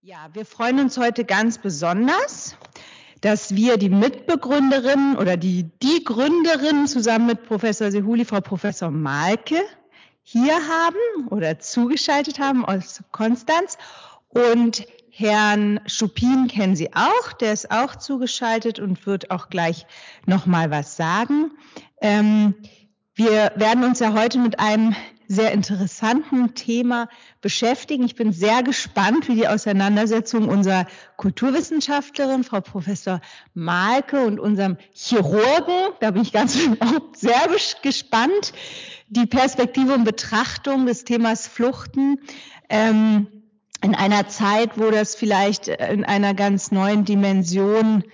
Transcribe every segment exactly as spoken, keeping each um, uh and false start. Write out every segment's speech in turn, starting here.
Ja, wir freuen uns heute ganz besonders, dass wir die Mitbegründerin oder die, die Gründerin zusammen mit Professor Sehuli, Frau Professor Malke, hier haben oder zugeschaltet haben aus Konstanz. Und Herrn Schupin kennen Sie auch, der ist auch zugeschaltet und wird auch gleich noch mal was sagen. Ähm, wir werden uns ja heute mit einem sehr interessanten Thema beschäftigen. Ich bin sehr gespannt, wie die Auseinandersetzung unserer Kulturwissenschaftlerin, Frau Professor Malke, und unserem Chirurgen, da bin ich ganz auch sehr gespannt, die Perspektive und Betrachtung des Themas Fluchten ähm, in einer Zeit, wo das vielleicht in einer ganz neuen Dimension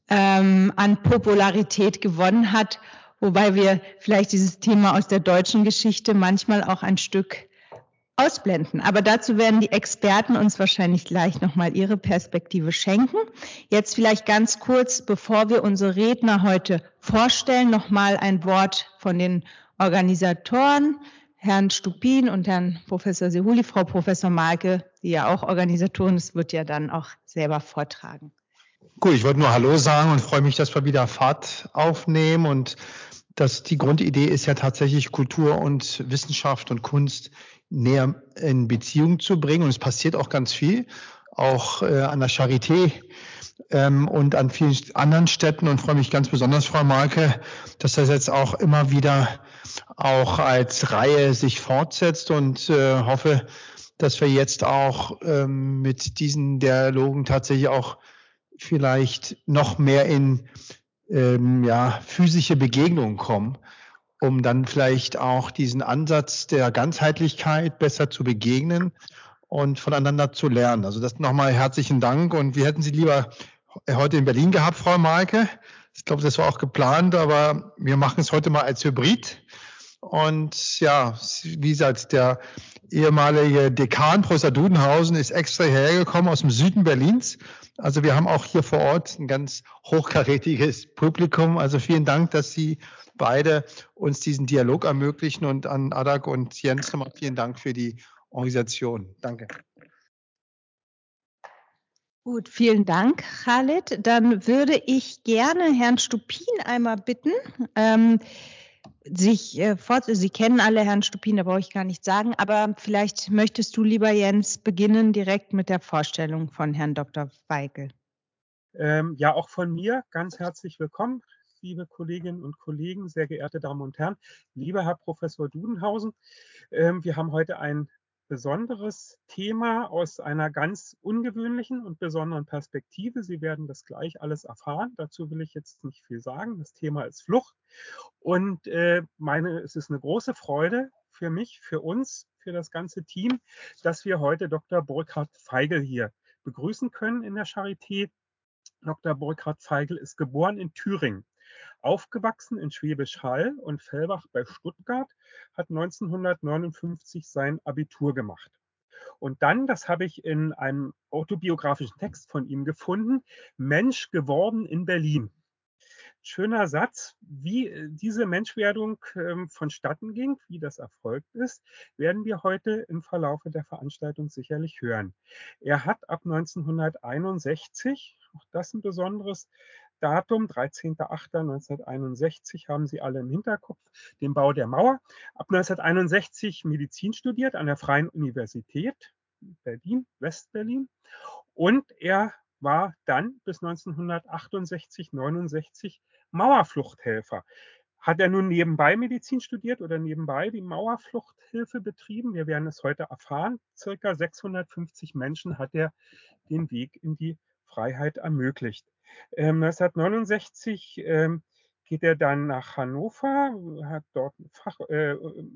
ähm, an Popularität gewonnen hat, wobei wir vielleicht dieses Thema aus der deutschen Geschichte manchmal auch ein Stück ausblenden. Aber dazu werden die Experten uns wahrscheinlich gleich nochmal ihre Perspektive schenken. Jetzt vielleicht ganz kurz, bevor wir unsere Redner heute vorstellen, nochmal ein Wort von den Organisatoren, Herrn Stupin und Herrn Professor Sehuli, Frau Professor Malke, die ja auch Organisatorin ist, wird ja dann auch selber vortragen. Gut, ich wollte nur Hallo sagen und freue mich, dass wir wieder Fahrt aufnehmen. Und das, die Grundidee ist ja tatsächlich, Kultur und Wissenschaft und Kunst näher in Beziehung zu bringen. Und es passiert auch ganz viel, auch äh, an der Charité ähm, und an vielen anderen Städten. Und freue mich ganz besonders, Frau Malke, dass das jetzt auch immer wieder auch als Reihe sich fortsetzt, und äh, hoffe, dass wir jetzt auch ähm, mit diesen Dialogen tatsächlich auch vielleicht noch mehr in ähm, ja, physische Begegnungen kommen, um dann vielleicht auch diesen Ansatz der Ganzheitlichkeit besser zu begegnen und voneinander zu lernen. Also das nochmal herzlichen Dank. Und wir hätten Sie lieber heute in Berlin gehabt, Frau Malke. Ich glaube, das war auch geplant, aber wir machen es heute mal als Hybrid. Und ja, wie gesagt, der ehemalige Dekan, Professor Dudenhausen, ist extra hergekommen aus dem Süden Berlins. Also wir haben auch hier vor Ort ein ganz hochkarätiges Publikum. Also vielen Dank, dass Sie beide uns diesen Dialog ermöglichen. Und an Adak und Jens nochmal vielen Dank für die Organisation. Danke. Gut, vielen Dank, Khalid. Dann würde ich gerne Herrn Stupin einmal bitten, ähm, sich äh, fort. Sie kennen alle Herrn Stupin, da brauche ich gar nichts sagen, aber vielleicht möchtest du, lieber Jens, beginnen direkt mit der Vorstellung von Herrn Doktor Feigl. Ähm, ja, auch von mir ganz herzlich willkommen, liebe Kolleginnen und Kollegen, sehr geehrte Damen und Herren, lieber Herr Professor Dudenhausen. Ähm, wir haben heute ein besonderes Thema aus einer ganz ungewöhnlichen und besonderen Perspektive. Sie werden das gleich alles erfahren. Dazu will ich jetzt nicht viel sagen. Das Thema ist Flucht. Und äh, meine, es ist eine große Freude für mich, für uns, für das ganze Team, dass wir heute Doktor Burkhard Feigl hier begrüßen können in der Charité. Doktor Burkhard Feigl ist geboren in Thüringen, aufgewachsen in Schwäbisch Hall und Fellbach bei Stuttgart, hat neunzehnhundertneunundfünfzig sein Abitur gemacht. Und dann, das habe ich in einem autobiografischen Text von ihm gefunden, Mensch geworden in Berlin. Schöner Satz. Wie diese Menschwerdung ähm, vonstatten ging, wie das erfolgt ist, werden wir heute im Verlaufe der Veranstaltung sicherlich hören. Er hat ab neunzehnhunderteinundsechzig, auch das ein besonderes Datum, dreizehnter achter neunzehnhunderteinundsechzig, haben Sie alle im Hinterkopf, den Bau der Mauer. Ab neunzehnhunderteinundsechzig Medizin studiert an der Freien Universität Berlin, Westberlin. Und er war dann bis neunzehnhundertachtundsechzig, neunundsechzig Mauerfluchthelfer. Hat er nun nebenbei Medizin studiert oder nebenbei die Mauerfluchthilfe betrieben? Wir werden es heute erfahren. Circa sechshundertfünfzig Menschen hat er den Weg in die Freiheit ermöglicht. Ähm, neunzehnhundertneunundsechzig ähm, geht er dann nach Hannover, hat dort Fach, äh,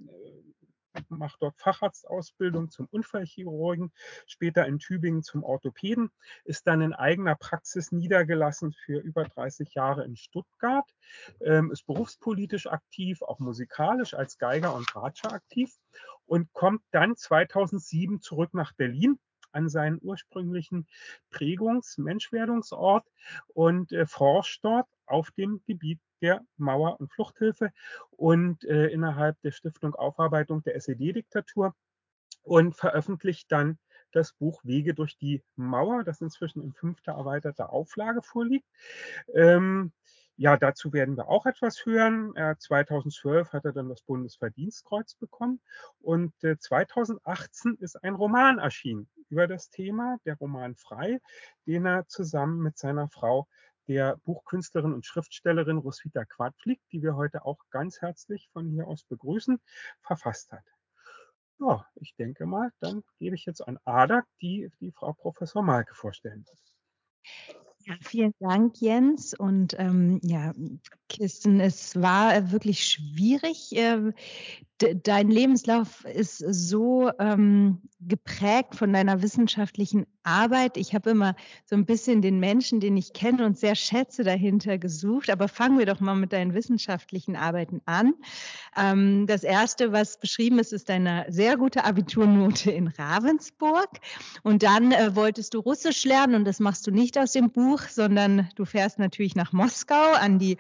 macht dort Facharztausbildung zum Unfallchirurgen, später in Tübingen zum Orthopäden, ist dann in eigener Praxis niedergelassen für über dreißig Jahre in Stuttgart, ähm, ist berufspolitisch aktiv, auch musikalisch als Geiger und Bratscher aktiv und kommt dann zweitausendsieben zurück nach Berlin an seinen ursprünglichen Prägungs-, Menschwerdungsort und äh, forscht dort auf dem Gebiet der Mauer- und Fluchthilfe und äh, innerhalb der Stiftung Aufarbeitung der S E D-Diktatur und veröffentlicht dann das Buch Wege durch die Mauer, das inzwischen in fünfter erweiterter Auflage vorliegt. Ähm, ja, dazu werden wir auch etwas hören. Äh, zweitausendzwölf hat er dann das Bundesverdienstkreuz bekommen und äh, zweitausendachtzehn ist ein Roman erschienen über das Thema, der Roman Frei, den er zusammen mit seiner Frau, der Buchkünstlerin und Schriftstellerin Roswitha Quadflieg, die wir heute auch ganz herzlich von hier aus begrüßen, verfasst hat. Ja, ich denke mal, dann gebe ich jetzt an Ada, die die Frau Professor Malke vorstellen wird. Ja, vielen Dank, Jens. Und ähm, ja, Kirsten, es war wirklich schwierig. Äh, de, dein Lebenslauf ist so ähm, geprägt von deiner wissenschaftlichen Arbeit. Ich habe immer so ein bisschen den Menschen, den ich kenne und sehr schätze, dahinter gesucht. Aber fangen wir doch mal mit deinen wissenschaftlichen Arbeiten an. Ähm, das erste, was beschrieben ist, ist deine sehr gute Abiturnote in Ravensburg. Und dann äh, wolltest du Russisch lernen und das machst du nicht aus dem Buch, sondern du fährst natürlich nach Moskau an die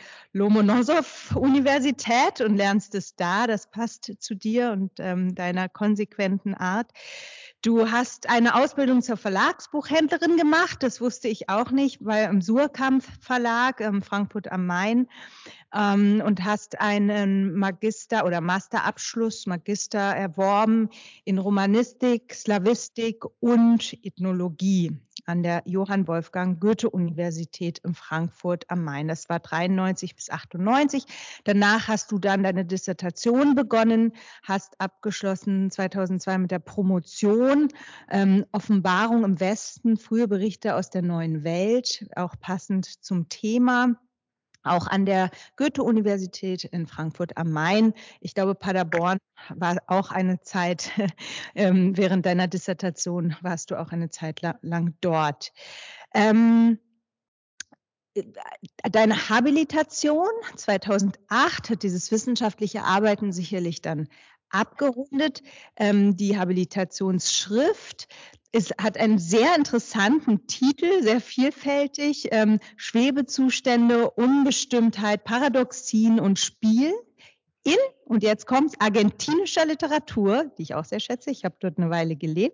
Lomonossow-Universität und lernst es da. Das passt zu dir und ähm, deiner konsequenten Art. Du hast eine Ausbildung zur Verlagsbuchhändlerin gemacht. Das wusste ich auch nicht, weil im Suhrkamp Verlag, ähm, Frankfurt am Main, ähm, und hast einen Magister- oder Masterabschluss, Magister erworben in Romanistik, Slawistik und Ethnologie an der Johann Wolfgang Goethe-Universität in Frankfurt am Main. Das war dreiundneunzig bis achtundneunzig. Danach hast du dann deine Dissertation begonnen, hast abgeschlossen zweitausendzwei mit der Promotion ähm, Offenbarung im Westen, frühe Berichte aus der neuen Welt, auch passend zum Thema. Auch an der Goethe-Universität in Frankfurt am Main. Ich glaube, Paderborn war auch eine Zeit, ähm, während deiner Dissertation warst du auch eine Zeit lang dort. Ähm, Deine Habilitation zweitausendacht hat dieses wissenschaftliche Arbeiten sicherlich dann abgerundet. Ähm, die Habilitationsschrift es hat einen sehr interessanten Titel, sehr vielfältig, ähm, Schwebezustände, Unbestimmtheit, Paradoxien und Spiel in, und jetzt kommt's, argentinischer Literatur, die ich auch sehr schätze, ich habe dort eine Weile gelebt,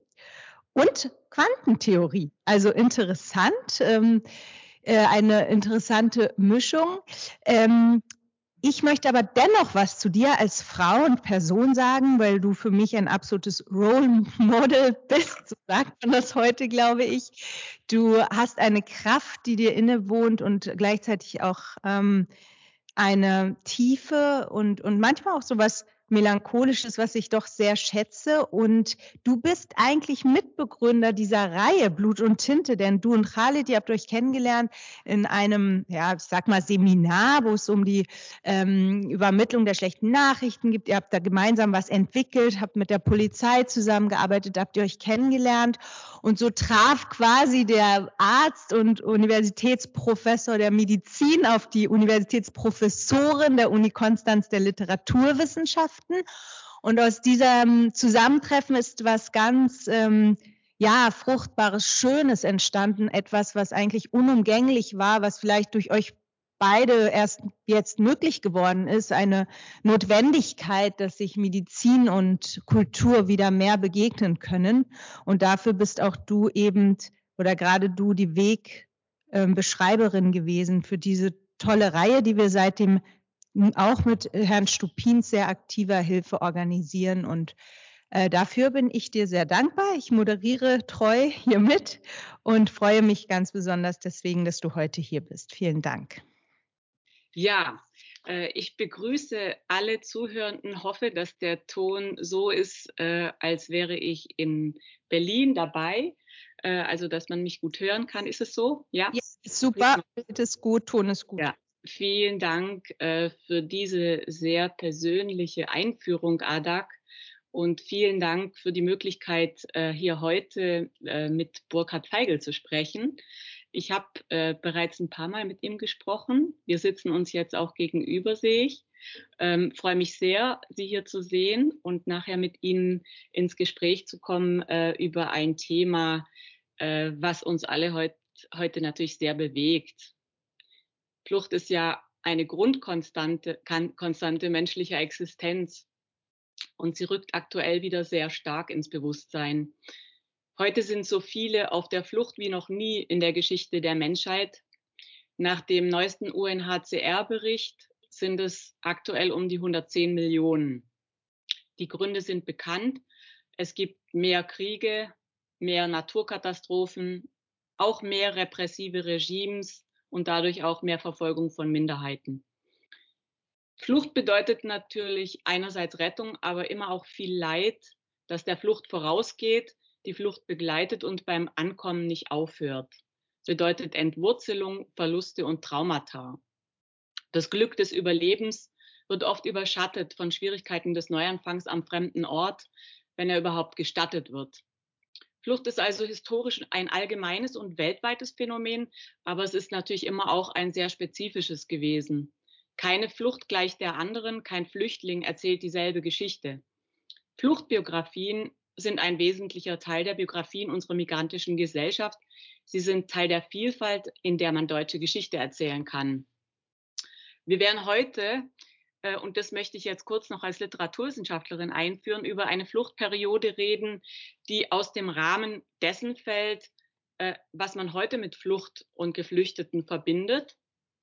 und Quantentheorie. Also interessant, ähm, äh, eine interessante Mischung. Ähm, ich möchte aber dennoch was zu dir als Frau und Person sagen, weil du für mich ein absolutes Role Model bist, so sagt man das heute, glaube ich. Du hast eine Kraft, die dir innewohnt und gleichzeitig auch ähm, eine Tiefe und, und manchmal auch so was Melancholisches, was ich doch sehr schätze. Und du bist eigentlich Mitbegründer dieser Reihe Blut und Tinte, denn du und Khalid, ihr habt euch kennengelernt in einem, ja, ich sag mal Seminar, wo es um die ähm, Übermittlung der schlechten Nachrichten gibt. Ihr habt da gemeinsam was entwickelt, habt mit der Polizei zusammengearbeitet, habt ihr euch kennengelernt. Und so traf quasi der Arzt und Universitätsprofessor der Medizin auf die Universitätsprofessorin der Uni Konstanz der Literaturwissenschaften. Und aus diesem Zusammentreffen ist was ganz, ähm, ja, Fruchtbares, Schönes entstanden. Etwas, was eigentlich unumgänglich war, was vielleicht durch euch beide erst jetzt möglich geworden ist, eine Notwendigkeit, dass sich Medizin und Kultur wieder mehr begegnen können. Und dafür bist auch du eben oder gerade du die Wegbeschreiberin gewesen für diese tolle Reihe, die wir seitdem auch mit Herrn Stupins sehr aktiver Hilfe organisieren. Und äh, dafür bin ich dir sehr dankbar. Ich moderiere treu hier mit und freue mich ganz besonders deswegen, dass du heute hier bist. Vielen Dank. Ja, äh, ich begrüße alle Zuhörenden, hoffe, dass der Ton so ist, äh, als wäre ich in Berlin dabei, äh, also dass man mich gut hören kann. Ist es so? Ja, ja super, Bild ist gut, Ton ist gut. Ja, vielen Dank äh, für diese sehr persönliche Einführung, Adak. Und vielen Dank für die Möglichkeit, äh, hier heute äh, mit Burkhard Feigl zu sprechen. Ich habe äh, bereits ein paar Mal mit ihm gesprochen. Wir sitzen uns jetzt auch gegenüber, sehe ich. Ähm, freue mich sehr, Sie hier zu sehen und nachher mit Ihnen ins Gespräch zu kommen äh, über ein Thema, äh, was uns alle heut, heute natürlich sehr bewegt. Flucht ist ja eine Grundkonstante kan, Konstante menschlicher Existenz und sie rückt aktuell wieder sehr stark ins Bewusstsein. Heute sind so viele auf der Flucht wie noch nie in der Geschichte der Menschheit. Nach dem neuesten U N H C R-Bericht sind es aktuell um die hundertzehn Millionen. Die Gründe sind bekannt. Es gibt mehr Kriege, mehr Naturkatastrophen, auch mehr repressive Regimes und dadurch auch mehr Verfolgung von Minderheiten. Flucht bedeutet natürlich einerseits Rettung, aber immer auch viel Leid, das der Flucht vorausgeht, die Flucht begleitet und beim Ankommen nicht aufhört. Bedeutet Entwurzelung, Verluste und Traumata. Das Glück des Überlebens wird oft überschattet von Schwierigkeiten des Neuanfangs am fremden Ort, wenn er überhaupt gestattet wird. Flucht ist also historisch ein allgemeines und weltweites Phänomen, aber es ist natürlich immer auch ein sehr spezifisches gewesen. Keine Flucht gleich der anderen, kein Flüchtling erzählt dieselbe Geschichte. Fluchtbiografien sind ein wesentlicher Teil der Biografien unserer migrantischen Gesellschaft. Sie sind Teil der Vielfalt, in der man deutsche Geschichte erzählen kann. Wir werden heute, äh, und das möchte ich jetzt kurz noch als Literaturwissenschaftlerin einführen, über eine Fluchtperiode reden, die aus dem Rahmen dessen fällt, äh, was man heute mit Flucht und Geflüchteten verbindet.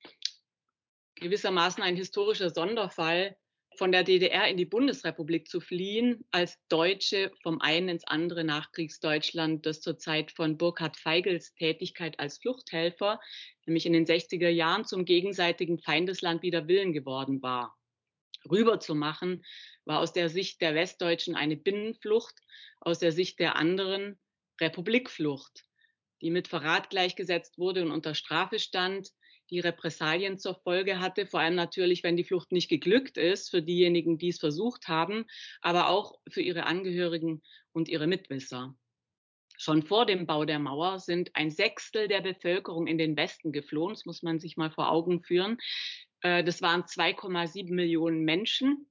Gewissermaßen ein historischer Sonderfall, von der D D R in die Bundesrepublik zu fliehen, als Deutsche vom einen ins andere Nachkriegsdeutschland, das zur Zeit von Burkhard Feigls Tätigkeit als Fluchthelfer, nämlich in den sechziger Jahren, zum gegenseitigen Feindesland wider Willen geworden war. Rüberzumachen war aus der Sicht der Westdeutschen eine Binnenflucht, aus der Sicht der anderen Republikflucht, die mit Verrat gleichgesetzt wurde und unter Strafe stand, die Repressalien zur Folge hatte, vor allem natürlich, wenn die Flucht nicht geglückt ist, für diejenigen, die es versucht haben, aber auch für ihre Angehörigen und ihre Mitwisser. Schon vor dem Bau der Mauer sind ein Sechstel der Bevölkerung in den Westen geflohen, das muss man sich mal vor Augen führen. Das waren zwei Komma sieben Millionen Menschen.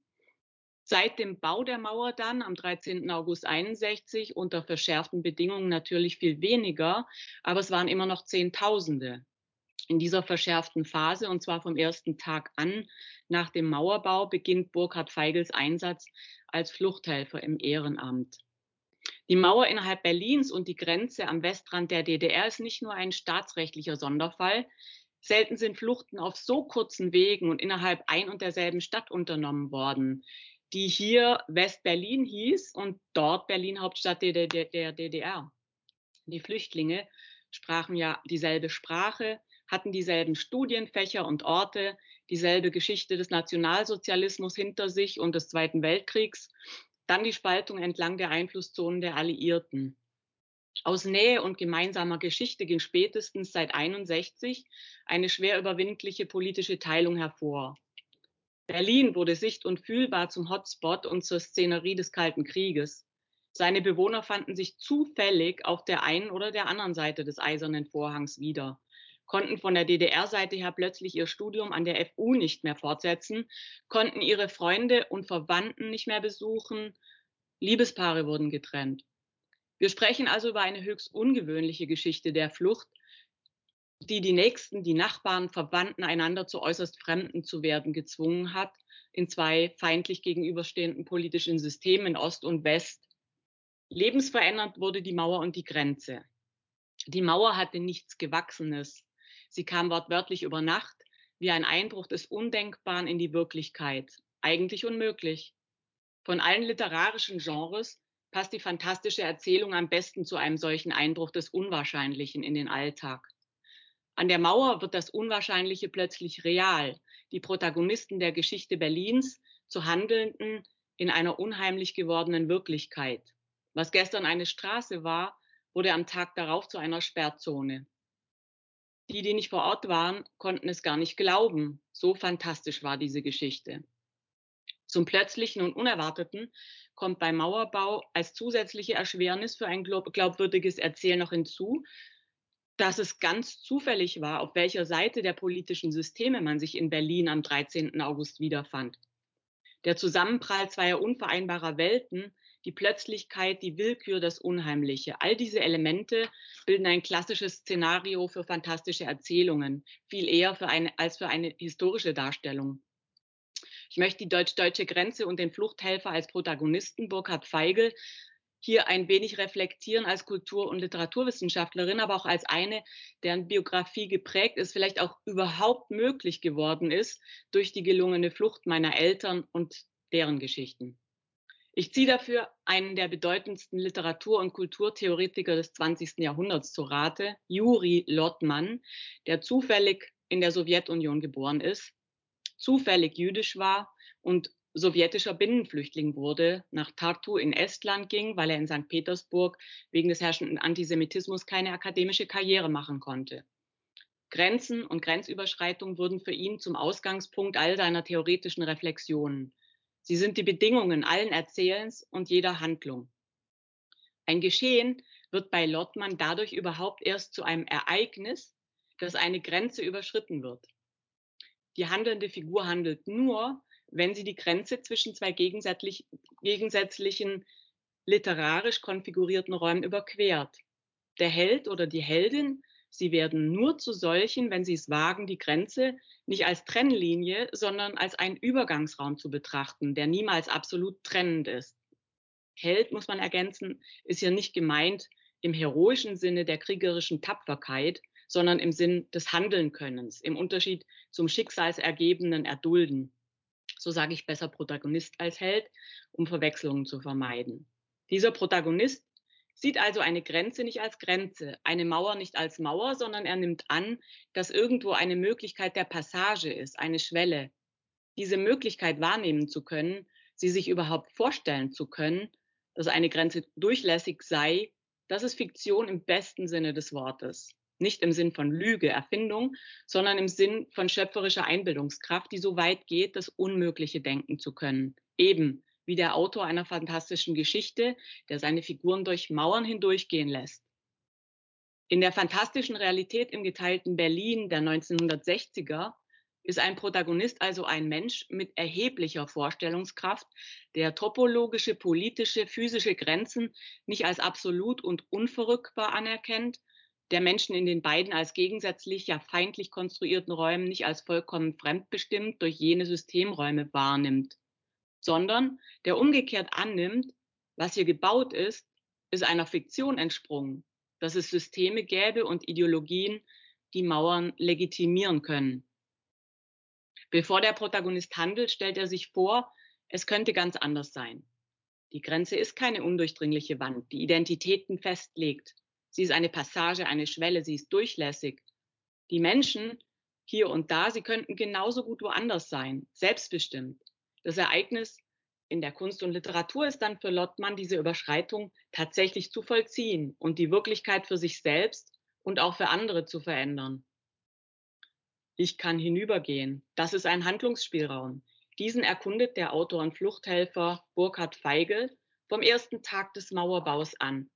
Seit dem Bau der Mauer dann am dreizehnten August einundsechzig unter verschärften Bedingungen natürlich viel weniger, aber es waren immer noch Zehntausende. In dieser verschärften Phase, und zwar vom ersten Tag an nach dem Mauerbau, beginnt Burkhard Feigls Einsatz als Fluchthelfer im Ehrenamt. Die Mauer innerhalb Berlins und die Grenze am Westrand der D D R ist nicht nur ein staatsrechtlicher Sonderfall. Selten sind Fluchten auf so kurzen Wegen und innerhalb ein und derselben Stadt unternommen worden, die hier West-Berlin hieß und dort Berlin Hauptstadt der D D R. Die Flüchtlinge sprachen ja dieselbe Sprache, hatten dieselben Studienfächer und Orte, dieselbe Geschichte des Nationalsozialismus hinter sich und des Zweiten Weltkriegs, dann die Spaltung entlang der Einflusszonen der Alliierten. Aus Nähe und gemeinsamer Geschichte ging spätestens seit einundsechzig eine schwer überwindliche politische Teilung hervor. Berlin wurde sicht- und fühlbar zum Hotspot und zur Szenerie des Kalten Krieges. Seine Bewohner fanden sich zufällig auf der einen oder der anderen Seite des Eisernen Vorhangs wieder, konnten von der D D R-Seite her plötzlich ihr Studium an der F U nicht mehr fortsetzen, konnten ihre Freunde und Verwandten nicht mehr besuchen, Liebespaare wurden getrennt. Wir sprechen also über eine höchst ungewöhnliche Geschichte der Flucht, die die Nächsten, die Nachbarn, Verwandten einander zu äußerst Fremden zu werden gezwungen hat, in zwei feindlich gegenüberstehenden politischen Systemen, Ost und West. Lebensverändernd wurde die Mauer und die Grenze. Die Mauer hatte nichts Gewachsenes. Sie kam wortwörtlich über Nacht, wie ein Einbruch des Undenkbaren in die Wirklichkeit. Eigentlich unmöglich. Von allen literarischen Genres passt die fantastische Erzählung am besten zu einem solchen Einbruch des Unwahrscheinlichen in den Alltag. An der Mauer wird das Unwahrscheinliche plötzlich real. Die Protagonisten der Geschichte Berlins zu Handelnden in einer unheimlich gewordenen Wirklichkeit. Was gestern eine Straße war, wurde am Tag darauf zu einer Sperrzone. Die, die nicht vor Ort waren, konnten es gar nicht glauben. So fantastisch war diese Geschichte. Zum Plötzlichen und Unerwarteten kommt beim Mauerbau als zusätzliche Erschwernis für ein glaubwürdiges Erzählen noch hinzu, dass es ganz zufällig war, auf welcher Seite der politischen Systeme man sich in Berlin am dreizehnten August wiederfand. Der Zusammenprall zweier unvereinbarer Welten, die Plötzlichkeit, die Willkür, das Unheimliche. All diese Elemente bilden ein klassisches Szenario für fantastische Erzählungen, viel eher für eine, als für eine historische Darstellung. Ich möchte die deutsch-deutsche Grenze und den Fluchthelfer als Protagonisten, Burkhard Feigl, hier ein wenig reflektieren als Kultur- und Literaturwissenschaftlerin, aber auch als eine, deren Biografie geprägt ist, vielleicht auch überhaupt möglich geworden ist durch die gelungene Flucht meiner Eltern und deren Geschichten. Ich ziehe dafür einen der bedeutendsten Literatur- und Kulturtheoretiker des zwanzigsten Jahrhunderts zu Rate, Juri Lotman, der zufällig in der Sowjetunion geboren ist, zufällig jüdisch war und sowjetischer Binnenflüchtling wurde, nach Tartu in Estland ging, weil er in Sankt Petersburg wegen des herrschenden Antisemitismus keine akademische Karriere machen konnte. Grenzen und Grenzüberschreitung wurden für ihn zum Ausgangspunkt all seiner theoretischen Reflexionen. Sie sind die Bedingungen allen Erzählens und jeder Handlung. Ein Geschehen wird bei Lotman dadurch überhaupt erst zu einem Ereignis, dass eine Grenze überschritten wird. Die handelnde Figur handelt nur, wenn sie die Grenze zwischen zwei gegensätzlich, gegensätzlichen literarisch konfigurierten Räumen überquert. Der Held oder die Heldin, sie werden nur zu solchen, wenn sie es wagen, die Grenze nicht als Trennlinie, sondern als einen Übergangsraum zu betrachten, der niemals absolut trennend ist. Held, muss man ergänzen, ist hier nicht gemeint im heroischen Sinne der kriegerischen Tapferkeit, sondern im Sinn des Handelnkönnens, im Unterschied zum schicksalsergebenen Erdulden. So sage ich besser Protagonist als Held, um Verwechslungen zu vermeiden. Dieser Protagonist sieht also eine Grenze nicht als Grenze, eine Mauer nicht als Mauer, sondern er nimmt an, dass irgendwo eine Möglichkeit der Passage ist, eine Schwelle. Diese Möglichkeit wahrnehmen zu können, sie sich überhaupt vorstellen zu können, dass eine Grenze durchlässig sei, das ist Fiktion im besten Sinne des Wortes. Nicht im Sinn von Lüge, Erfindung, sondern im Sinn von schöpferischer Einbildungskraft, die so weit geht, das Unmögliche denken zu können. Eben wie der Autor einer fantastischen Geschichte, der seine Figuren durch Mauern hindurchgehen lässt. In der fantastischen Realität im geteilten Berlin der neunzehnhundertsechziger ist ein Protagonist also ein Mensch mit erheblicher Vorstellungskraft, der topologische, politische, physische Grenzen nicht als absolut und unverrückbar anerkennt, der Menschen in den beiden als gegensätzlich, ja feindlich konstruierten Räumen nicht als vollkommen fremdbestimmt durch jene Systemräume wahrnimmt, sondern der umgekehrt annimmt, was hier gebaut ist, ist einer Fiktion entsprungen, dass es Systeme gäbe und Ideologien, die Mauern legitimieren können. Bevor der Protagonist handelt, stellt er sich vor, es könnte ganz anders sein. Die Grenze ist keine undurchdringliche Wand, die Identitäten festlegt. Sie ist eine Passage, eine Schwelle, sie ist durchlässig. Die Menschen hier und da, sie könnten genauso gut woanders sein, selbstbestimmt. Das Ereignis in der Kunst und Literatur ist dann für Lotman, diese Überschreitung tatsächlich zu vollziehen und die Wirklichkeit für sich selbst und auch für andere zu verändern. Ich kann hinübergehen. Das ist ein Handlungsspielraum. Diesen erkundet der Autor und Fluchthelfer Burkhard Feigl vom ersten Tag des Mauerbaus an.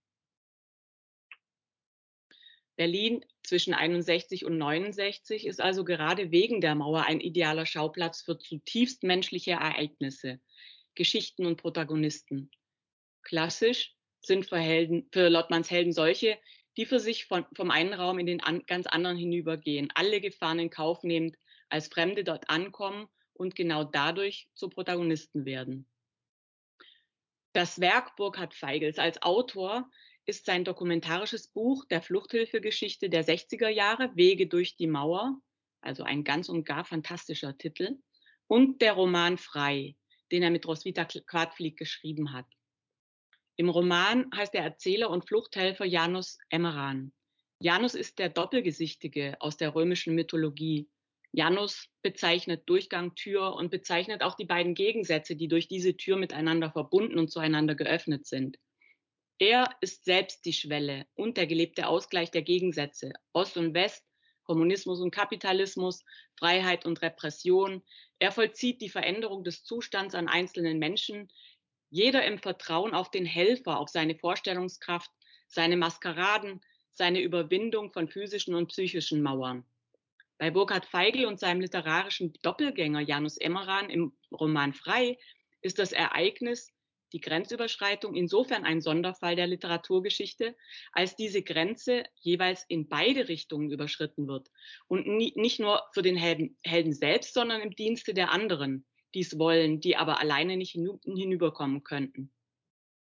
Berlin zwischen einundsechzig und neunundsechzig ist also gerade wegen der Mauer ein idealer Schauplatz für zutiefst menschliche Ereignisse, Geschichten und Protagonisten. Klassisch sind für, Helden, für Lotmans Helden solche, die für sich von, vom einen Raum in den an, ganz anderen hinübergehen, alle Gefahren in Kauf nehmend, als Fremde dort ankommen und genau dadurch zu Protagonisten werden. Das Werk Burkhard Feigls als Autor ist sein dokumentarisches Buch der Fluchthilfegeschichte der sechziger Jahre, Wege durch die Mauer, also ein ganz und gar fantastischer Titel, und der Roman Frei, den er mit Roswitha Quadflieg geschrieben hat. Im Roman heißt der Erzähler und Fluchthelfer Janus Emmeran. Janus ist der Doppelgesichtige aus der römischen Mythologie. Janus bezeichnet Durchgang, Tür und bezeichnet auch die beiden Gegensätze, die durch diese Tür miteinander verbunden und zueinander geöffnet sind. Er ist selbst die Schwelle und der gelebte Ausgleich der Gegensätze, Ost und West, Kommunismus und Kapitalismus, Freiheit und Repression. Er vollzieht die Veränderung des Zustands an einzelnen Menschen, jeder im Vertrauen auf den Helfer, auf seine Vorstellungskraft, seine Maskeraden, seine Überwindung von physischen und psychischen Mauern. Bei Burkhard Feigl und seinem literarischen Doppelgänger Janus Emmeran im Roman Frei ist das Ereignis, die Grenzüberschreitung, insofern ein Sonderfall der Literaturgeschichte, als diese Grenze jeweils in beide Richtungen überschritten wird. Und nie, nicht nur für den Helden, Helden selbst, sondern im Dienste der anderen, die es wollen, die aber alleine nicht hinüberkommen könnten.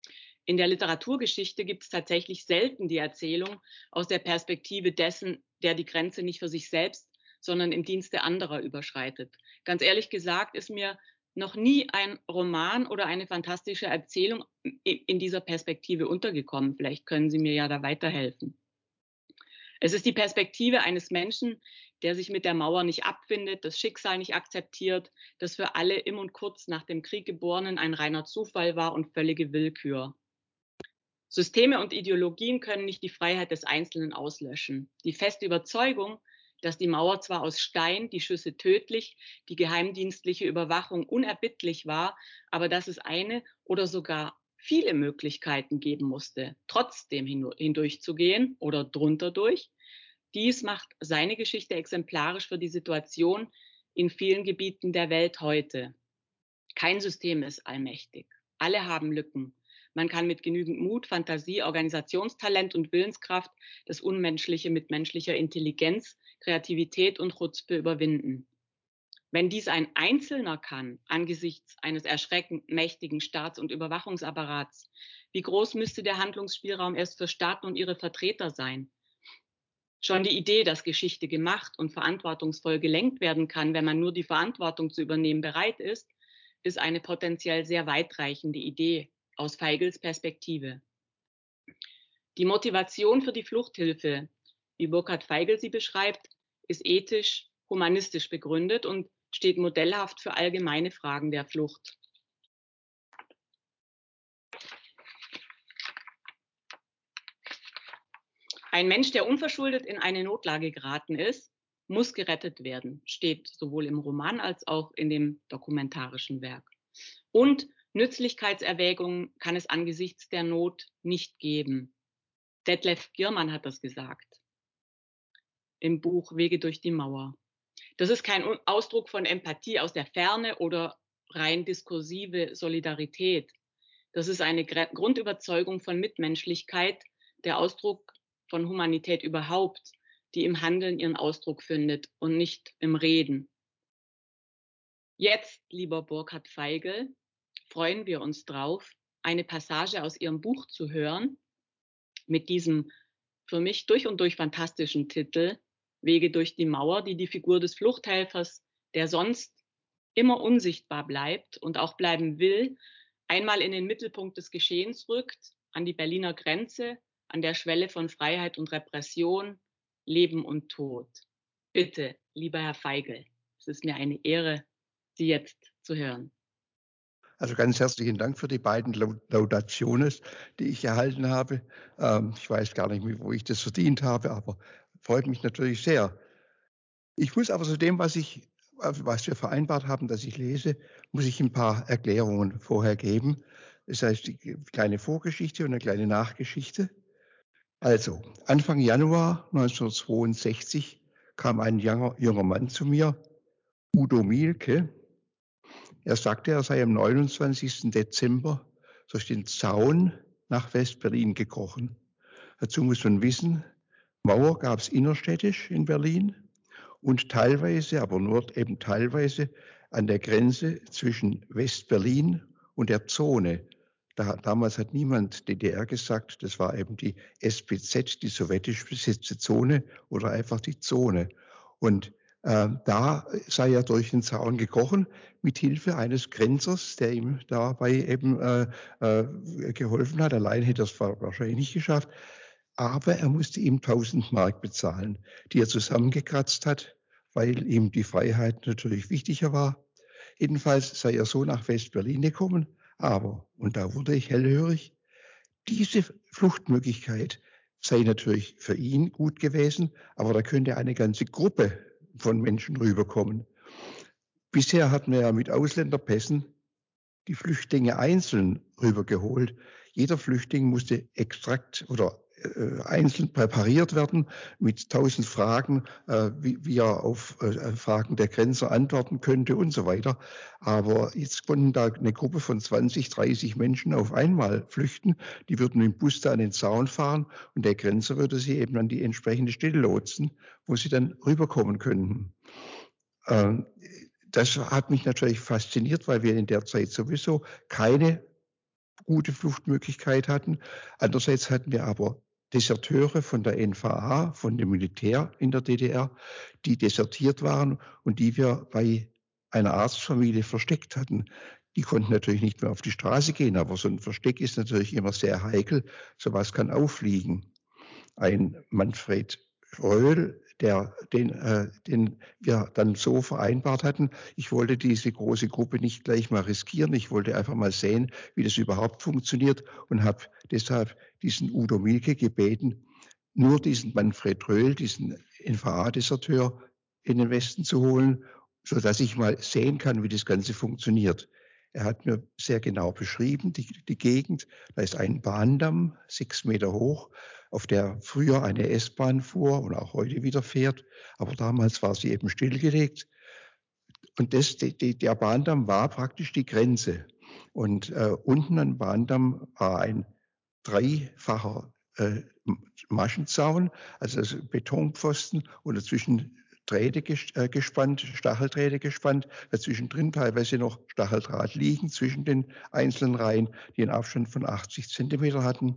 In der Literaturgeschichte gibt es tatsächlich selten die Erzählung aus der Perspektive dessen, der die Grenze nicht für sich selbst, sondern im Dienste anderer überschreitet. Ganz ehrlich gesagt ist mir noch nie ein Roman oder eine fantastische Erzählung in dieser Perspektive untergekommen. Vielleicht können Sie mir ja da weiterhelfen. Es ist die Perspektive eines Menschen, der sich mit der Mauer nicht abfindet, das Schicksal nicht akzeptiert, das für alle im und kurz nach dem Krieg Geborenen ein reiner Zufall war und völlige Willkür. Systeme und Ideologien können nicht die Freiheit des Einzelnen auslöschen. Die feste Überzeugung, dass die Mauer zwar aus Stein, die Schüsse tödlich, die geheimdienstliche Überwachung unerbittlich war, aber dass es eine oder sogar viele Möglichkeiten geben musste, trotzdem hindurchzugehen oder drunter durch. Dies macht seine Geschichte exemplarisch für die Situation in vielen Gebieten der Welt heute. Kein System ist allmächtig. Alle haben Lücken. Man kann mit genügend Mut, Fantasie, Organisationstalent und Willenskraft das Unmenschliche mit menschlicher Intelligenz, Kreativität und Chutzpe überwinden. Wenn dies ein Einzelner kann, angesichts eines erschreckend mächtigen Staats- und Überwachungsapparats, wie groß müsste der Handlungsspielraum erst für Staaten und ihre Vertreter sein? Schon die Idee, dass Geschichte gemacht und verantwortungsvoll gelenkt werden kann, wenn man nur die Verantwortung zu übernehmen bereit ist, ist eine potenziell sehr weitreichende Idee aus Feigls Perspektive. Die Motivation für die Fluchthilfe, wie Burkhard Feigl sie beschreibt, ist ethisch, humanistisch begründet und steht modellhaft für allgemeine Fragen der Flucht. Ein Mensch, der unverschuldet in eine Notlage geraten ist, muss gerettet werden, steht sowohl im Roman als auch in dem dokumentarischen Werk. Und Nützlichkeitserwägungen kann es angesichts der Not nicht geben. Detlef Giermann hat das gesagt im Buch Wege durch die Mauer. Das ist kein Ausdruck von Empathie aus der Ferne oder rein diskursive Solidarität. Das ist eine Grundüberzeugung von Mitmenschlichkeit, der Ausdruck von Humanität überhaupt, die im Handeln ihren Ausdruck findet und nicht im Reden. Jetzt, lieber Burkhard Feigl, freuen wir uns drauf, eine Passage aus Ihrem Buch zu hören, mit diesem für mich durch und durch fantastischen Titel Wege durch die Mauer, die die Figur des Fluchthelfers, der sonst immer unsichtbar bleibt und auch bleiben will, einmal in den Mittelpunkt des Geschehens rückt, an die Berliner Grenze, an der Schwelle von Freiheit und Repression, Leben und Tod. Bitte, lieber Herr Feigl, es ist mir eine Ehre, Sie jetzt zu hören. Also ganz herzlichen Dank für die beiden Laudationes, die ich erhalten habe. Ähm, ich weiß gar nicht, wo ich das verdient habe, aber freut mich natürlich sehr. Ich muss aber zu dem, was ich, was wir vereinbart haben, dass ich lese, muss ich ein paar Erklärungen vorher geben. Das heißt, die kleine Vorgeschichte und eine kleine Nachgeschichte. Also, Anfang Januar neunzehnhundertzweiundsechzig kam ein junger, junger Mann zu mir, Udo Mielke. Er sagte, er sei am neunundzwanzigsten Dezember durch den Zaun nach West-Berlin gekrochen. Dazu muss man wissen, Mauer gab es innerstädtisch in Berlin und teilweise, aber nur eben teilweise, an der Grenze zwischen West-Berlin und der Zone. Da, damals hat niemand D D R gesagt, das war eben die S B Z, die sowjetisch besetzte Zone oder einfach die Zone. Und äh, da sei er durch den Zaun gekrochen, mit Hilfe eines Grenzers, der ihm dabei eben äh, äh, geholfen hat. Allein hätte er es wahrscheinlich nicht geschafft. Aber er musste ihm tausend Mark bezahlen, die er zusammengekratzt hat, weil ihm die Freiheit natürlich wichtiger war. Jedenfalls sei er so nach West-Berlin gekommen. Aber, und da wurde ich hellhörig, diese Fluchtmöglichkeit sei natürlich für ihn gut gewesen, aber da könnte eine ganze Gruppe von Menschen rüberkommen. Bisher hatten wir ja mit Ausländerpässen die Flüchtlinge einzeln rübergeholt. Jeder Flüchtling musste extrakt oder äh, einzeln präpariert werden mit tausend Fragen, äh, wie, wie er auf äh, Fragen der Grenzer antworten könnte und so weiter. Aber jetzt konnten da eine Gruppe von zwanzig, dreißig Menschen auf einmal flüchten. Die würden mit dem Bus da an den Zaun fahren und der Grenzer würde sie eben an die entsprechende Stelle lotsen, wo sie dann rüberkommen könnten. Ähm, Das hat mich natürlich fasziniert, weil wir in der Zeit sowieso keine gute Fluchtmöglichkeit hatten. Andererseits hatten wir aber Deserteure von der N V A, von dem Militär in der D D R, die desertiert waren und die wir bei einer Arztfamilie versteckt hatten. Die konnten natürlich nicht mehr auf die Straße gehen, aber so ein Versteck ist natürlich immer sehr heikel. Sowas kann auffliegen. Ein Manfred Röhl, der, den, äh, den wir dann so vereinbart hatten. Ich wollte diese große Gruppe nicht gleich mal riskieren. Ich wollte einfach mal sehen, wie das überhaupt funktioniert und habe deshalb diesen Udo Mielke gebeten, nur diesen Manfred Röhl, diesen N V A-Deserteur, in den Westen zu holen, sodass ich mal sehen kann, wie das Ganze funktioniert. Er hat mir sehr genau beschrieben, die, die Gegend. Da ist ein Bahndamm, sechs Meter hoch, auf der früher eine S-Bahn fuhr und auch heute wieder fährt. Aber damals war sie eben stillgelegt. Und das, die, die, der Bahndamm war praktisch die Grenze. Und äh, unten am Bahndamm war ein dreifacher äh, Maschenzaun, also, also Betonpfosten und dazwischen Drähte äh, gespannt, Stacheldrähte gespannt, dazwischen drin teilweise noch Stacheldraht liegen zwischen den einzelnen Reihen, die einen Abstand von achtzig Zentimeter hatten.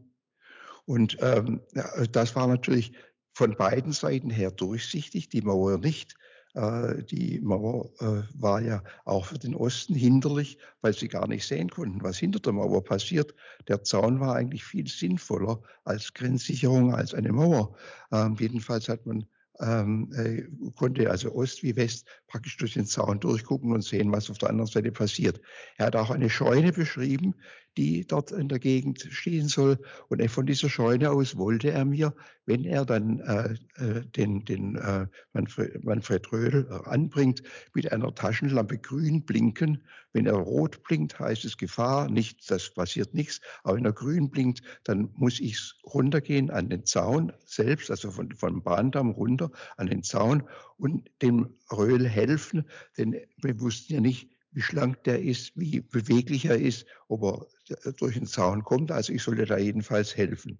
Und ähm, das war natürlich von beiden Seiten her durchsichtig, die Mauer nicht. Äh, die Mauer äh, war ja auch für den Osten hinderlich, weil sie gar nicht sehen konnten, was hinter der Mauer passiert. Der Zaun war eigentlich viel sinnvoller als Grenzsicherung, als eine Mauer. Ähm, jedenfalls hat man ähm, äh, konnte also Ost wie West praktisch durch den Zaun durchgucken und sehen, was auf der anderen Seite passiert. Er hat auch eine Scheune beschrieben, die dort in der Gegend stehen soll. Und von dieser Scheune aus wollte er mir, wenn er dann äh, den, den äh, Manfred, Manfred Röhl äh, anbringt, mit einer Taschenlampe grün blinken. Wenn er rot blinkt, heißt es Gefahr, nicht, das passiert nichts. Aber wenn er grün blinkt, dann muss ich runtergehen an den Zaun selbst, also von, vom Bahndamm runter an den Zaun und dem Röhl helfen, denn wir wussten ja nicht, wie schlank der ist, wie beweglich er ist, ob er durch den Zaun kommt. Also ich sollte da jedenfalls helfen.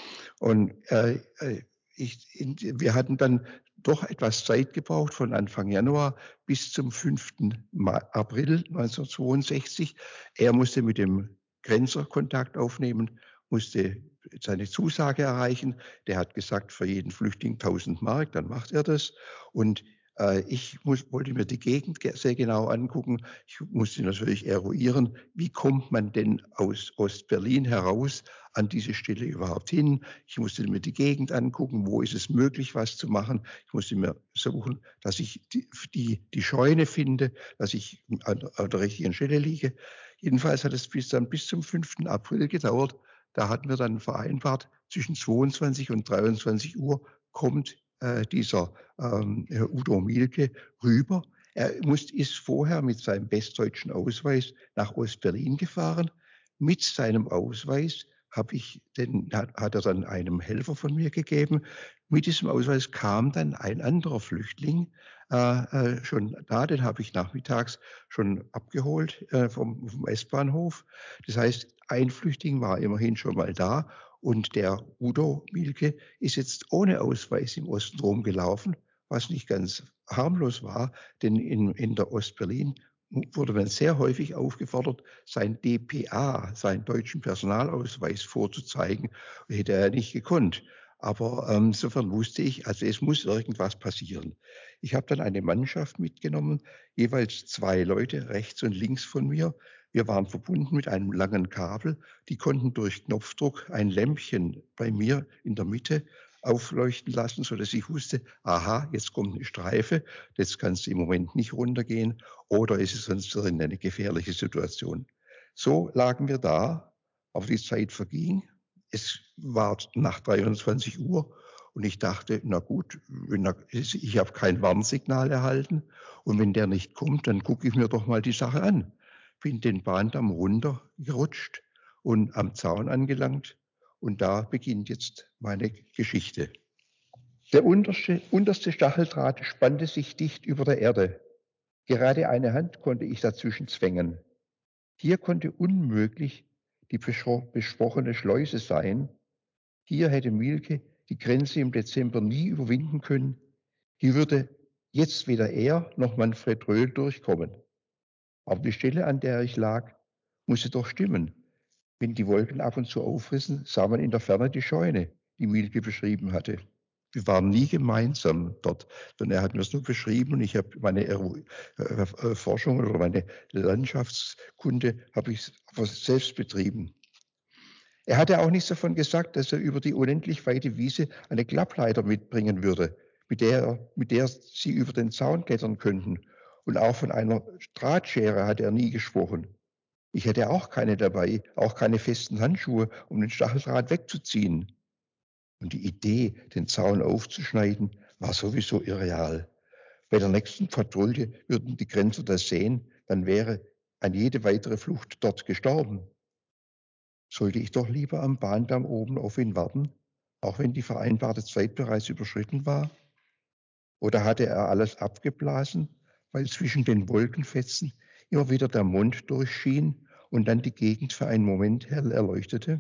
Und äh, ich, wir hatten dann doch etwas Zeit gebraucht von Anfang Januar bis zum fünften April neunzehnhundertzweiundsechzig. Er musste mit dem Grenzer Kontakt aufnehmen, musste seine Zusage erreichen. Der hat gesagt, für jeden Flüchtling tausend Mark, dann macht er das. Und ich muss, wollte mir die Gegend sehr genau angucken. Ich musste natürlich eruieren, wie kommt man denn aus Ostberlin heraus an diese Stelle überhaupt hin. Ich musste mir die Gegend angucken, wo ist es möglich, was zu machen. Ich musste mir suchen, dass ich die, die, die Scheune finde, dass ich an, an der richtigen Stelle liege. Jedenfalls hat es bis dann bis zum fünften April gedauert. Da hatten wir dann vereinbart, zwischen zweiundzwanzig und dreiundzwanzig Uhr kommt äh, dieser ähm, Udo Mielke rüber. Er muss, ist vorher mit seinem westdeutschen Ausweis nach Ostberlin gefahren. Mit seinem Ausweis habe ich den, hat, hat er dann einem Helfer von mir gegeben. Mit diesem Ausweis kam dann ein anderer Flüchtling äh, äh, schon da, den habe ich nachmittags schon abgeholt äh, vom, vom S-Bahnhof. Das heißt, ein Flüchtling war immerhin schon mal da und der Udo Mielke ist jetzt ohne Ausweis im Osten rumgelaufen, was nicht ganz harmlos war, denn in, in der Ostberlin wurde man sehr häufig aufgefordert, sein D P A, seinen deutschen Personalausweis vorzuzeigen. Hätte er nicht gekonnt. Aber ähm, insofern wusste ich, also es muss irgendwas passieren. Ich habe dann eine Mannschaft mitgenommen, jeweils zwei Leute rechts und links von mir. Wir waren verbunden mit einem langen Kabel. Die konnten durch Knopfdruck ein Lämpchen bei mir in der Mitte aufleuchten lassen, sodass ich wusste, aha, jetzt kommt eine Streife, jetzt kannst du im Moment nicht runtergehen oder ist es sonst in eine gefährliche Situation. So lagen wir da, aber die Zeit verging. Es war nach dreiundzwanzig Uhr und ich dachte, na gut, wenn er, ich habe kein Warnsignal erhalten und wenn der nicht kommt, dann gucke ich mir doch mal die Sache an. Bin den Bahndamm runtergerutscht und am Zaun angelangt und da beginnt jetzt meine Geschichte. Der unterste, unterste Stacheldraht spannte sich dicht über der Erde. Gerade eine Hand konnte ich dazwischen zwängen. Hier konnte unmöglich die besprochene Schleuse sein. Hier hätte Mielke die Grenze im Dezember nie überwinden können. Hier würde jetzt weder er noch Manfred Röhl durchkommen. Aber die Stelle, an der ich lag, musste doch stimmen. Wenn die Wolken ab und zu aufrissen, sah man in der Ferne die Scheune, die Mielke beschrieben hatte. Wir waren nie gemeinsam dort, sondern er hat mir es nur beschrieben und ich habe meine äh, Forschung oder meine Landschaftskunde habe ich selbst betrieben. Er hatte auch nichts davon gesagt, dass er über die unendlich weite Wiese eine Klappleiter mitbringen würde, mit der, mit der sie über den Zaun klettern könnten. Und auch von einer Drahtschere hat er nie gesprochen. Ich hätte auch keine dabei, auch keine festen Handschuhe, um den Stacheldraht wegzuziehen. Und die Idee, den Zaun aufzuschneiden, war sowieso irreal. Bei der nächsten Patrouille würden die Grenzer das sehen, dann wäre an jede weitere Flucht dort gestorben. Sollte ich doch lieber am Bahndamm oben auf ihn warten, auch wenn die vereinbarte Zeit bereits überschritten war? Oder hatte er alles abgeblasen, weil zwischen den Wolkenfetzen immer wieder der Mond durchschien und dann die Gegend für einen Moment hell erleuchtete?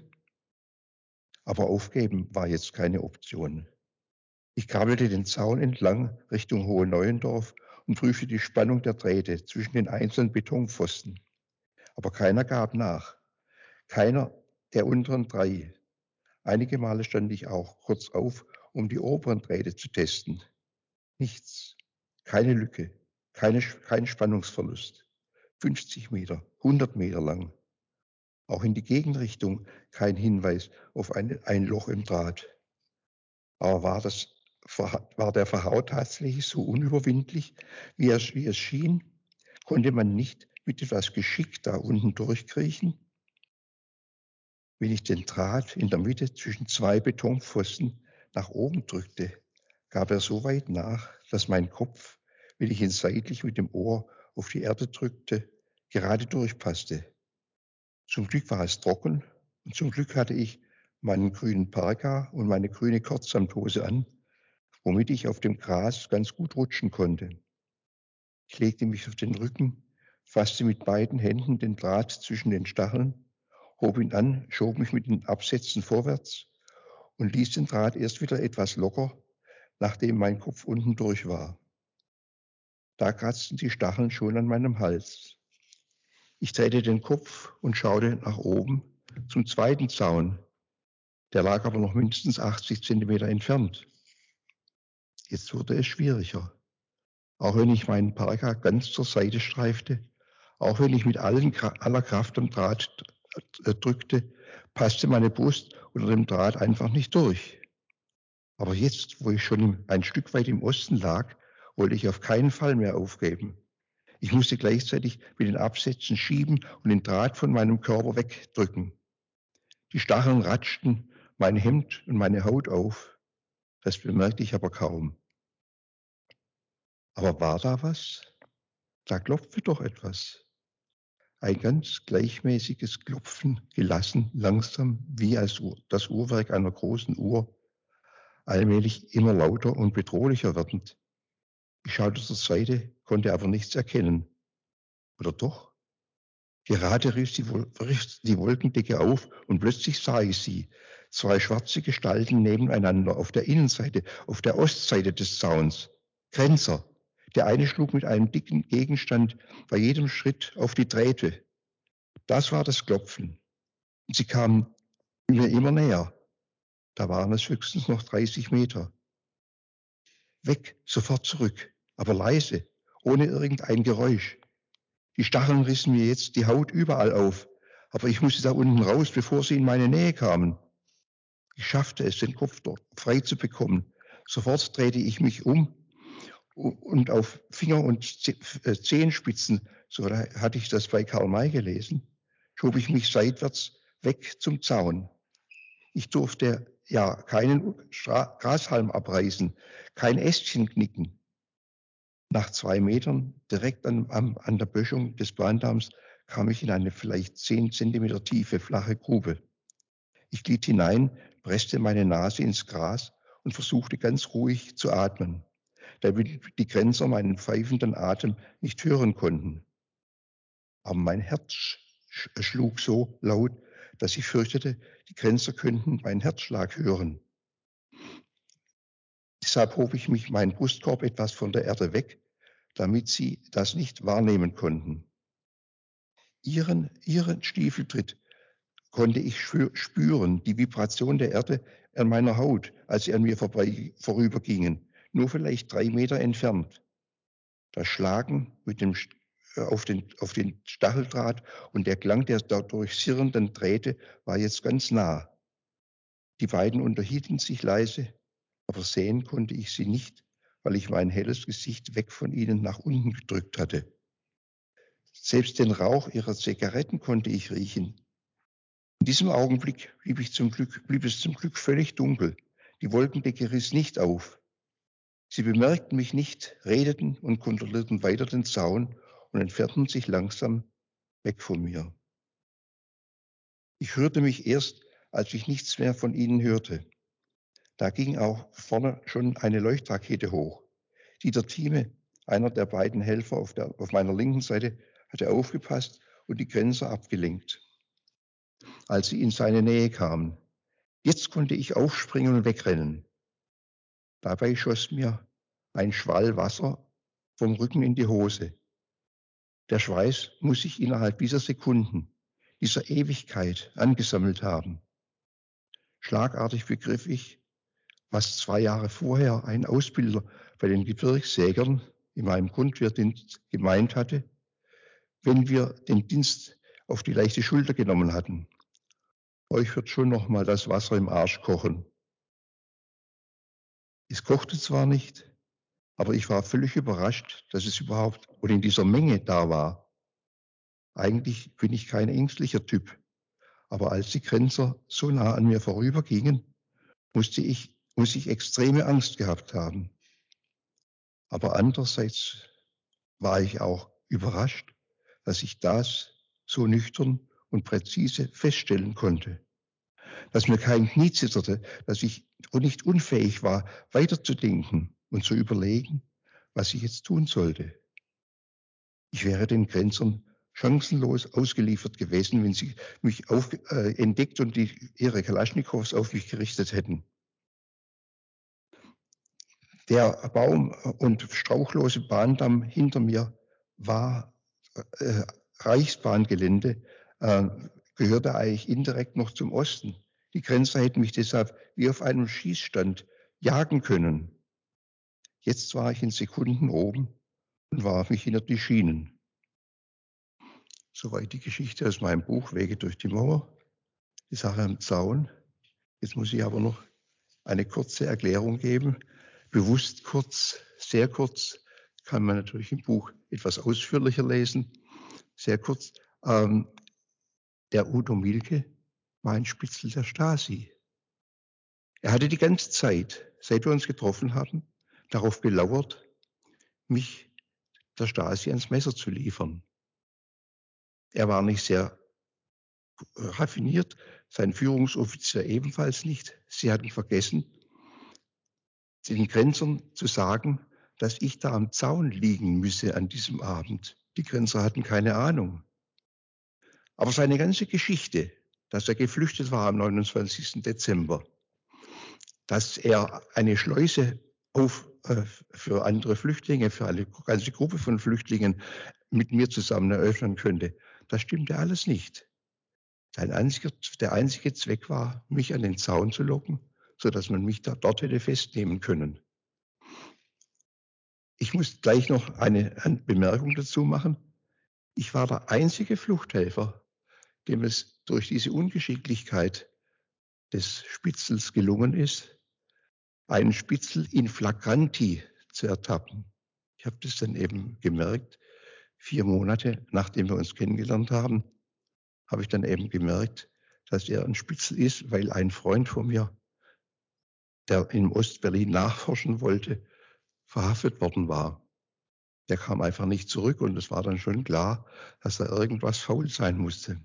Aber aufgeben war jetzt keine Option. Ich krabbelte den Zaun entlang Richtung Hoheneuendorf und prüfte die Spannung der Drähte zwischen den einzelnen Betonpfosten. Aber keiner gab nach. Keiner der unteren drei. Einige Male stand ich auch kurz auf, um die oberen Drähte zu testen. Nichts. Keine Lücke. Keine, kein Spannungsverlust. fünfzig Meter, hundert Meter lang. Auch in die Gegenrichtung kein Hinweis auf ein, ein Loch im Draht. Aber war, das, war der Verhau tatsächlich so unüberwindlich, wie, er, wie es schien? Konnte man nicht mit etwas Geschick da unten durchkriechen? Wenn ich den Draht in der Mitte zwischen zwei Betonpfosten nach oben drückte, gab er so weit nach, dass mein Kopf, wenn ich ihn seitlich mit dem Ohr auf die Erde drückte, gerade durchpasste. Zum Glück war es trocken und zum Glück hatte ich meinen grünen Parka und meine grüne Kurzsamthose an, womit ich auf dem Gras ganz gut rutschen konnte. Ich legte mich auf den Rücken, fasste mit beiden Händen den Draht zwischen den Stacheln, hob ihn an, schob mich mit den Absätzen vorwärts und ließ den Draht erst wieder etwas locker, nachdem mein Kopf unten durch war. Da kratzten die Stacheln schon an meinem Hals. Ich drehte den Kopf und schaute nach oben zum zweiten Zaun. Der lag aber noch mindestens achtzig Zentimeter entfernt. Jetzt wurde es schwieriger. Auch wenn ich meinen Parka ganz zur Seite streifte, auch wenn ich mit allen, aller Kraft am Draht drückte, passte meine Brust unter dem Draht einfach nicht durch. Aber jetzt, wo ich schon ein Stück weit im Osten lag, wollte ich auf keinen Fall mehr aufgeben. Ich musste gleichzeitig mit den Absätzen schieben und den Draht von meinem Körper wegdrücken. Die Stacheln ratschten mein Hemd und meine Haut auf. Das bemerkte ich aber kaum. Aber war da was? Da klopfte doch etwas. Ein ganz gleichmäßiges Klopfen, gelassen, langsam, wie als das Uhrwerk einer großen Uhr, allmählich immer lauter und bedrohlicher werdend. Ich schaute zur Seite, konnte aber nichts erkennen. Oder doch? Gerade riss die, riss die Wolkendecke auf und plötzlich sah ich sie. Zwei schwarze Gestalten nebeneinander auf der Innenseite, auf der Ostseite des Zauns. Grenzer. Der eine schlug mit einem dicken Gegenstand bei jedem Schritt auf die Drähte. Das war das Klopfen. Und sie kamen mir immer näher. Da waren es höchstens noch dreißig Meter. Weg, sofort zurück, aber leise, ohne irgendein Geräusch. Die Stacheln rissen mir jetzt die Haut überall auf, aber ich musste da unten raus, bevor sie in meine Nähe kamen. Ich schaffte es, den Kopf dort frei zu bekommen. Sofort drehte ich mich um und auf Finger- und Zehenspitzen, so hatte ich das bei Karl May gelesen, schob ich mich seitwärts weg zum Zaun. Ich durfte ja keinen Grashalm abreißen, kein Ästchen knicken. Nach zwei Metern, direkt an, an, an der Böschung des Bahndamms, kam ich in eine vielleicht zehn Zentimeter tiefe, flache Grube. Ich glitt hinein, presste meine Nase ins Gras und versuchte ganz ruhig zu atmen, damit die Grenzer meinen pfeifenden Atem nicht hören konnten. Aber mein Herz schlug so laut, dass ich fürchtete, die Grenzer könnten meinen Herzschlag hören. Deshalb hob ich mich meinen Brustkorb etwas von der Erde weg, damit sie das nicht wahrnehmen konnten. Ihren, ihren Stiefeltritt konnte ich spüren, die Vibration der Erde an meiner Haut, als sie an mir vorbei, vorübergingen, nur vielleicht drei Meter entfernt. Das Schlagen mit dem, auf, den, auf den Stacheldraht und der Klang der dadurch sirrenden Drähte war jetzt ganz nah. Die beiden unterhielten sich leise, aber sehen konnte ich sie nicht, weil ich mein helles Gesicht weg von ihnen nach unten gedrückt hatte. Selbst den Rauch ihrer Zigaretten konnte ich riechen. In diesem Augenblick blieb, ich zum Glück, blieb es zum Glück völlig dunkel. Die Wolkendecke riss nicht auf. Sie bemerkten mich nicht, redeten und kontrollierten weiter den Zaun und entfernten sich langsam weg von mir. Ich hörte mich erst, als ich nichts mehr von ihnen hörte. Da ging auch vorne schon eine Leuchtrakete hoch. Dieter Thieme, einer der beiden Helfer auf, der, auf meiner linken Seite, hatte aufgepasst und die Grenzer abgelenkt, als sie in seine Nähe kamen. Jetzt konnte ich aufspringen und wegrennen. Dabei schoss mir ein Schwall Wasser vom Rücken in die Hose. Der Schweiß muss sich innerhalb dieser Sekunden, dieser Ewigkeit angesammelt haben. Schlagartig begriff ich, was zwei Jahre vorher ein Ausbilder bei den Gebirgsjägern in meinem Grundwehrdienst gemeint hatte, wenn wir den Dienst auf die leichte Schulter genommen hatten. Euch wird schon noch mal das Wasser im Arsch kochen. Es kochte zwar nicht, aber ich war völlig überrascht, dass es überhaupt und in dieser Menge da war. Eigentlich bin ich kein ängstlicher Typ, aber als die Grenzer so nah an mir vorübergingen, musste ich, muss ich extreme Angst gehabt haben. Aber andererseits war ich auch überrascht, dass ich das so nüchtern und präzise feststellen konnte. Dass mir kein Knie zitterte, dass ich nicht unfähig war, weiterzudenken und zu überlegen, was ich jetzt tun sollte. Ich wäre den Grenzern chancenlos ausgeliefert gewesen, wenn sie mich auf, äh, entdeckt und die, ihre Kalaschnikows auf mich gerichtet hätten. Der Baum- und strauchlose Bahndamm hinter mir war äh, Reichsbahngelände, äh, gehörte eigentlich indirekt noch zum Osten. Die Grenzer hätten mich deshalb wie auf einem Schießstand jagen können. Jetzt war ich in Sekunden oben und warf mich hinter die Schienen. Soweit die Geschichte aus meinem Buch Wege durch die Mauer, die Sache am Zaun. Jetzt muss ich aber noch eine kurze Erklärung geben. Bewusst kurz, sehr kurz, kann man natürlich im Buch etwas ausführlicher lesen. Sehr kurz. Ähm, der Udo Mielke war ein Spitzel der Stasi. Er hatte die ganze Zeit, seit wir uns getroffen haben, darauf gelauert, mich der Stasi ans Messer zu liefern. Er war nicht sehr raffiniert, sein Führungsoffizier ebenfalls nicht. Sie hatten vergessen, den Grenzern zu sagen, dass ich da am Zaun liegen müsse an diesem Abend. Die Grenzer hatten keine Ahnung. Aber seine ganze Geschichte, dass er geflüchtet war am neunundzwanzigsten Dezember, dass er eine Schleuse auf, äh, für andere Flüchtlinge, für eine ganze Gruppe von Flüchtlingen mit mir zusammen eröffnen könnte, das stimmte alles nicht. Sein einziger, der einzige Zweck war, mich an den Zaun zu locken, sodass man mich da dort hätte festnehmen können. Ich muss gleich noch eine Bemerkung dazu machen. Ich war der einzige Fluchthelfer, dem es durch diese Ungeschicklichkeit des Spitzels gelungen ist, einen Spitzel in flagranti zu ertappen. Ich habe das dann eben gemerkt, vier Monate nachdem wir uns kennengelernt haben, habe ich dann eben gemerkt, dass er ein Spitzel ist, weil ein Freund von mir, der in Ostberlin nachforschen wollte, verhaftet worden war. Der kam einfach nicht zurück und es war dann schon klar, dass da irgendwas faul sein musste.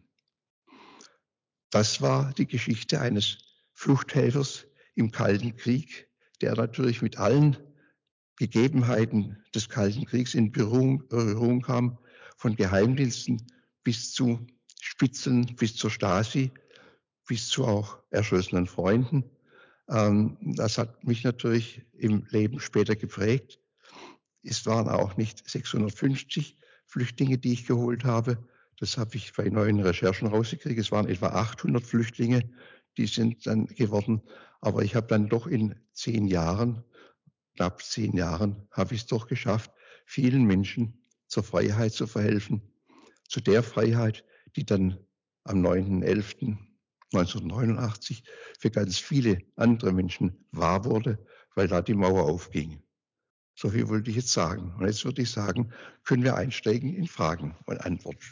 Das war die Geschichte eines Fluchthelfers im Kalten Krieg, der natürlich mit allen Gegebenheiten des Kalten Kriegs in Berührung, Berührung kam, von Geheimdiensten bis zu Spitzeln, bis zur Stasi, bis zu auch erschossenen Freunden. Das hat mich natürlich im Leben später geprägt. Es waren auch nicht sechshundertfünfzig Flüchtlinge, die ich geholt habe. Das habe ich bei neuen Recherchen rausgekriegt. Es waren etwa achthundert Flüchtlinge, die sind dann geworden. Aber ich habe dann doch in zehn Jahren, knapp zehn Jahren, habe ich es doch geschafft, vielen Menschen zur Freiheit zu verhelfen. Zu der Freiheit, die dann am neunten elften neunzehnhundertneunundachtzig für ganz viele andere Menschen wahr wurde, weil da die Mauer aufging. So viel wollte ich jetzt sagen. Und jetzt würde ich sagen, können wir einsteigen in Fragen und Antworten.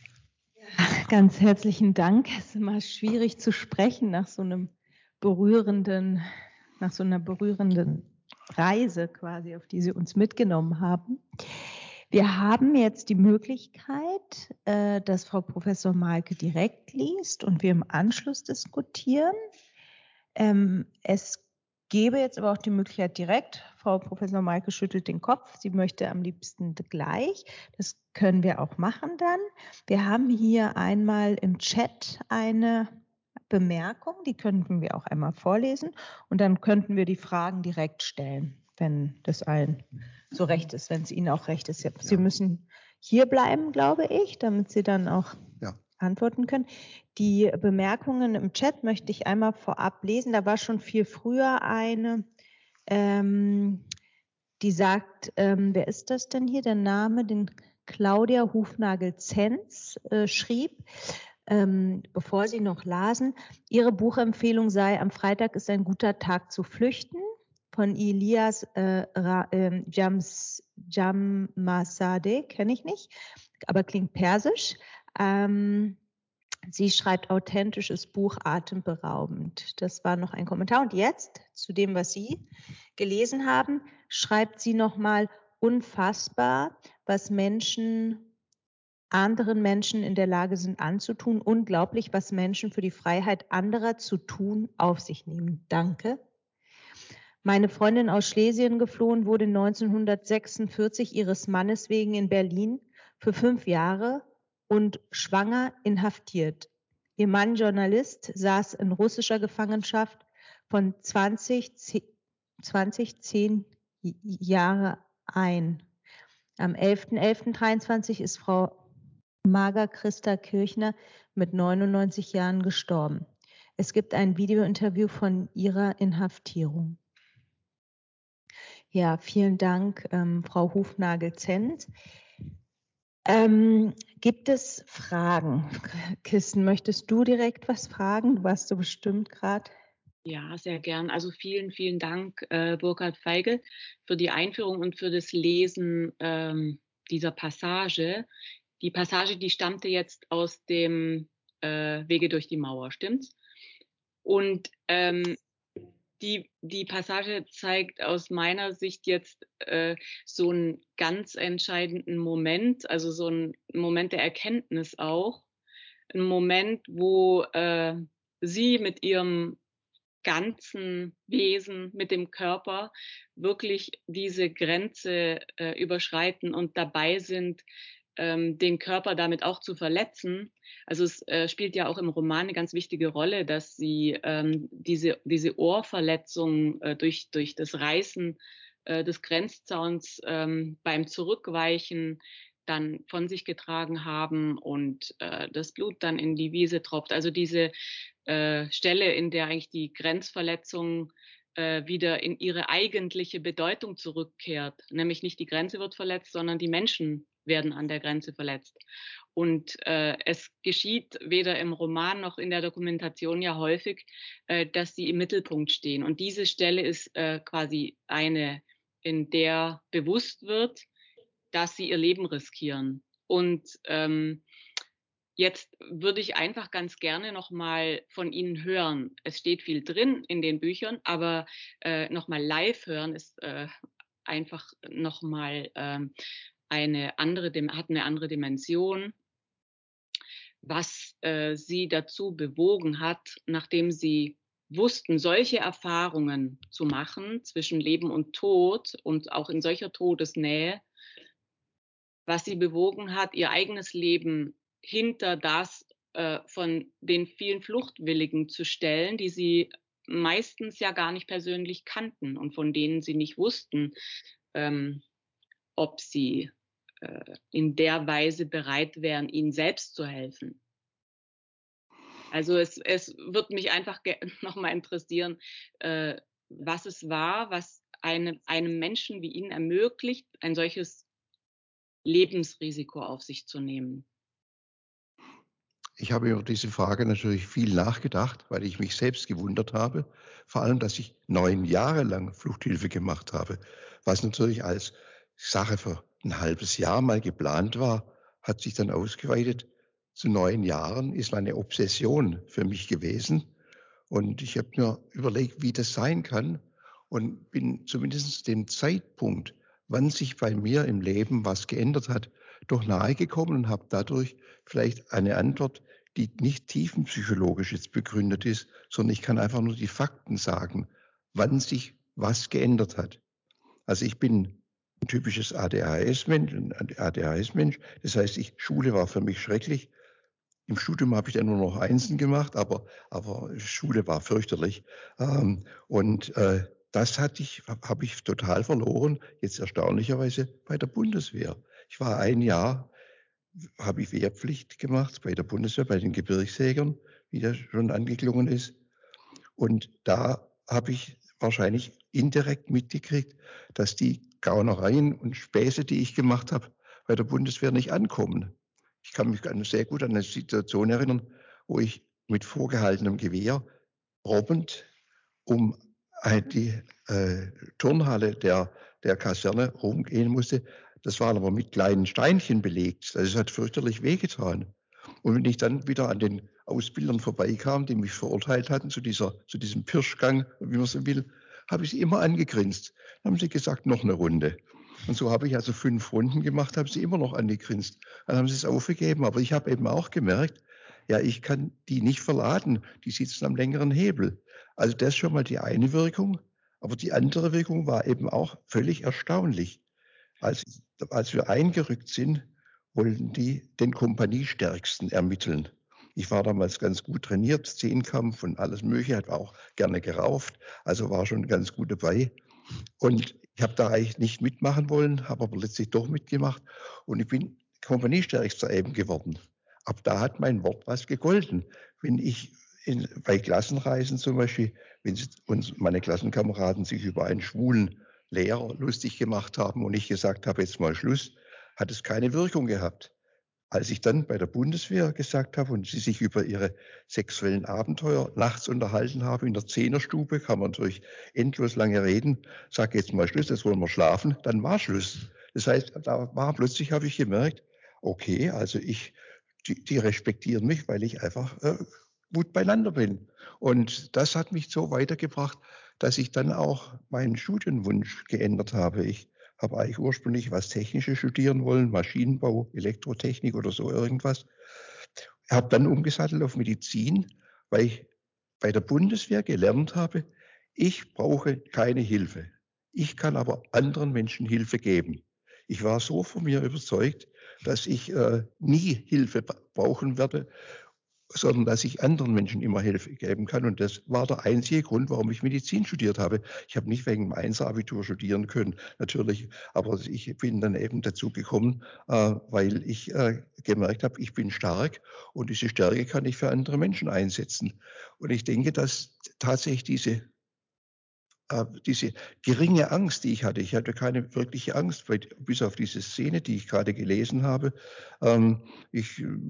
Ganz herzlichen Dank. Es ist immer schwierig zu sprechen nach so einem berührenden, nach so einer berührenden Reise quasi, auf die Sie uns mitgenommen haben. Wir haben jetzt die Möglichkeit, äh, dass Frau Professor Malke direkt liest und wir im Anschluss diskutieren. Ähm, es gäbe jetzt aber auch die Möglichkeit direkt. Frau Professor Malke schüttelt den Kopf. Sie möchte am liebsten gleich. Das können wir auch machen dann. Wir haben hier einmal im Chat eine Bemerkung, die könnten wir auch einmal vorlesen und dann könnten wir die Fragen direkt stellen, wenn das allen so recht ist, wenn es Ihnen auch recht ist. Sie Ja. müssen hier bleiben, glaube ich, damit Sie dann auch Ja. antworten können. Die Bemerkungen im Chat möchte ich einmal vorab lesen. Da war schon viel früher eine, ähm, die sagt, ähm, wer ist das denn hier? Der Name, den Claudia Hufnagel-Zenz äh, schrieb, ähm, bevor sie noch lasen, ihre Buchempfehlung sei, am Freitag ist ein guter Tag zu flüchten, von Ilias äh, äh, Jams, Jammasade, kenne ich nicht, aber klingt persisch. Ähm, sie schreibt authentisches Buch, atemberaubend. Das war noch ein Kommentar. Und jetzt zu dem, was Sie gelesen haben, schreibt sie nochmal, unfassbar, was Menschen anderen Menschen in der Lage sind anzutun. Unglaublich, was Menschen für die Freiheit anderer zu tun auf sich nehmen. Danke. Meine Freundin aus Schlesien geflohen wurde neunzehnhundertsechsundvierzig ihres Mannes wegen in Berlin für fünf Jahre und schwanger inhaftiert. Ihr Mann, Journalist, saß in russischer Gefangenschaft von zwanzig, zwanzig, zehn Jahre ein. Am elften elften dreiundzwanzig ist Frau Marga Christa Kirchner mit neunundneunzig Jahren gestorben. Es gibt ein Videointerview von ihrer Inhaftierung. Ja, vielen Dank, ähm, Frau Hufnagel-Zenz. Ähm, gibt es Fragen? Kirsten, möchtest du direkt was fragen? Du warst so bestimmt gerade. Ja, sehr gern. Also vielen, vielen Dank, äh, Burkhard Feigl, für die Einführung und für das Lesen ähm, dieser Passage. Die Passage, die stammte jetzt aus dem äh, Wege durch die Mauer, stimmt's? Und ähm, die, die Passage zeigt aus meiner Sicht jetzt äh, so einen ganz entscheidenden Moment, also so einen Moment der Erkenntnis auch. Ein Moment, wo äh, sie mit ihrem ganzen Wesen, mit dem Körper wirklich diese Grenze äh, überschreiten und dabei sind, ähm, den Körper damit auch zu verletzen. Also es äh, spielt ja auch im Roman eine ganz wichtige Rolle, dass sie ähm, diese, diese Ohrverletzung äh, durch, durch das Reißen äh, des Grenzzauns ähm, beim Zurückweichen dann von sich getragen haben und äh, das Blut dann in die Wiese tropft. Also diese äh, Stelle, in der eigentlich die Grenzverletzung äh, wieder in ihre eigentliche Bedeutung zurückkehrt. Nämlich nicht die Grenze wird verletzt, sondern die Menschen werden an der Grenze verletzt. Und äh, es geschieht weder im Roman noch in der Dokumentation ja häufig, äh, dass sie im Mittelpunkt stehen. Und diese Stelle ist äh, quasi eine, in der bewusst wird, dass sie ihr Leben riskieren. Und ähm, jetzt würde ich einfach ganz gerne noch mal von Ihnen hören. Es steht viel drin in den Büchern, aber äh, noch mal live hören ist äh, einfach noch mal ähm, eine andere, hat eine andere Dimension, was äh, Sie dazu bewogen hat, nachdem Sie wussten, solche Erfahrungen zu machen zwischen Leben und Tod und auch in solcher Todesnähe, was Sie bewogen hat, Ihr eigenes Leben hinter das äh, von den vielen Fluchtwilligen zu stellen, die Sie meistens ja gar nicht persönlich kannten und von denen Sie nicht wussten, ähm, ob sie äh, in der Weise bereit wären, ihnen selbst zu helfen. Also es, es wird mich einfach nochmal interessieren, äh, was es war, was eine, einem Menschen wie Ihnen ermöglicht, ein solches Lebensrisiko auf sich zu nehmen. Ich habe über diese Frage natürlich viel nachgedacht, weil ich mich selbst gewundert habe, vor allem, dass ich neun Jahre lang Fluchthilfe gemacht habe, was natürlich als Sache für ein halbes Jahr mal geplant war, hat sich dann ausgeweitet. Zu neun Jahren ist meine Obsession für mich gewesen und ich habe mir überlegt, wie das sein kann und bin zumindest dem Zeitpunkt, wann sich bei mir im Leben was geändert hat, doch nahe gekommen und habe dadurch vielleicht eine Antwort, die nicht tiefenpsychologisch jetzt begründet ist, sondern ich kann einfach nur die Fakten sagen, wann sich was geändert hat. Also ich bin ein typisches A D H S-Mensch, ein A D H S-Mensch. Das heißt, ich, Schule war für mich schrecklich. Im Studium habe ich dann nur noch Einsen gemacht, aber, aber Schule war fürchterlich. Ähm, und äh, das hatte ich, habe ich total verloren, jetzt erstaunlicherweise bei der Bundeswehr. Ich war ein Jahr, habe ich Wehrpflicht gemacht bei der Bundeswehr, bei den Gebirgsjägern, wie das schon angeklungen ist. Und da habe ich wahrscheinlich indirekt mitgekriegt, dass die Gaunereien und Späße, die ich gemacht habe, bei der Bundeswehr nicht ankommen. Ich kann mich sehr gut an eine Situation erinnern, wo ich mit vorgehaltenem Gewehr robbend um die äh, Turnhalle der, der Kaserne rumgehen musste. Das waren aber mit kleinen Steinchen belegt. Das hat fürchterlich wehgetan. Und wenn ich dann wieder an den Ausbildern vorbeikam, die mich verurteilt hatten zu, dieser, zu diesem Pirschgang, wie man so will, habe ich sie immer angegrinst. Dann haben sie gesagt, noch eine Runde. Und so habe ich also fünf Runden gemacht, habe sie immer noch angegrinst. Dann haben sie es aufgegeben. Aber ich habe eben auch gemerkt, ja, ich kann die nicht verladen. Die sitzen am längeren Hebel. Also das ist schon mal die eine Wirkung. Aber die andere Wirkung war eben auch völlig erstaunlich. Als, als wir eingerückt sind, wollten die den Kompaniestärksten ermitteln. Ich war damals ganz gut trainiert, Zehnkampf und alles Mögliche, hat auch gerne gerauft, also war schon ganz gut dabei. Und ich habe da eigentlich nicht mitmachen wollen, habe aber letztlich doch mitgemacht und ich bin Kompaniestärkster eben geworden. Ab da hat mein Wort was gegolten. Wenn ich in, bei Klassenreisen zum Beispiel, wenn sie, uns, meine Klassenkameraden sich über einen schwulen Lehrer lustig gemacht haben und ich gesagt habe, jetzt mal Schluss, hat es keine Wirkung gehabt. Als ich dann bei der Bundeswehr gesagt habe und sie sich über ihre sexuellen Abenteuer nachts unterhalten haben, in der Zehnerstube, kann man natürlich endlos lange reden, sag jetzt mal Schluss, jetzt wollen wir schlafen, dann war Schluss. Das heißt, da war plötzlich, habe ich gemerkt, okay, also ich, die, die respektieren mich, weil ich einfach äh, gut beieinander bin. Und das hat mich so weitergebracht, dass ich dann auch meinen Studienwunsch geändert habe. Ich habe eigentlich ursprünglich was Technisches studieren wollen, Maschinenbau, Elektrotechnik oder so irgendwas. Habe dann umgesattelt auf Medizin, weil ich bei der Bundeswehr gelernt habe, ich brauche keine Hilfe. Ich kann aber anderen Menschen Hilfe geben. Ich war so von mir überzeugt, dass ich äh, nie Hilfe brauchen werde, sondern dass ich anderen Menschen immer Hilfe geben kann. Und das war der einzige Grund, warum ich Medizin studiert habe. Ich habe nicht wegen dem Einser-Abitur studieren können, natürlich, aber ich bin dann eben dazu gekommen, äh, weil ich äh, gemerkt habe, ich bin stark und diese Stärke kann ich für andere Menschen einsetzen. Und ich denke, dass tatsächlich diese äh, diese geringe Angst, die ich hatte, ich hatte keine wirkliche Angst, bis auf diese Szene, die ich gerade gelesen habe. Ähm, ich äh,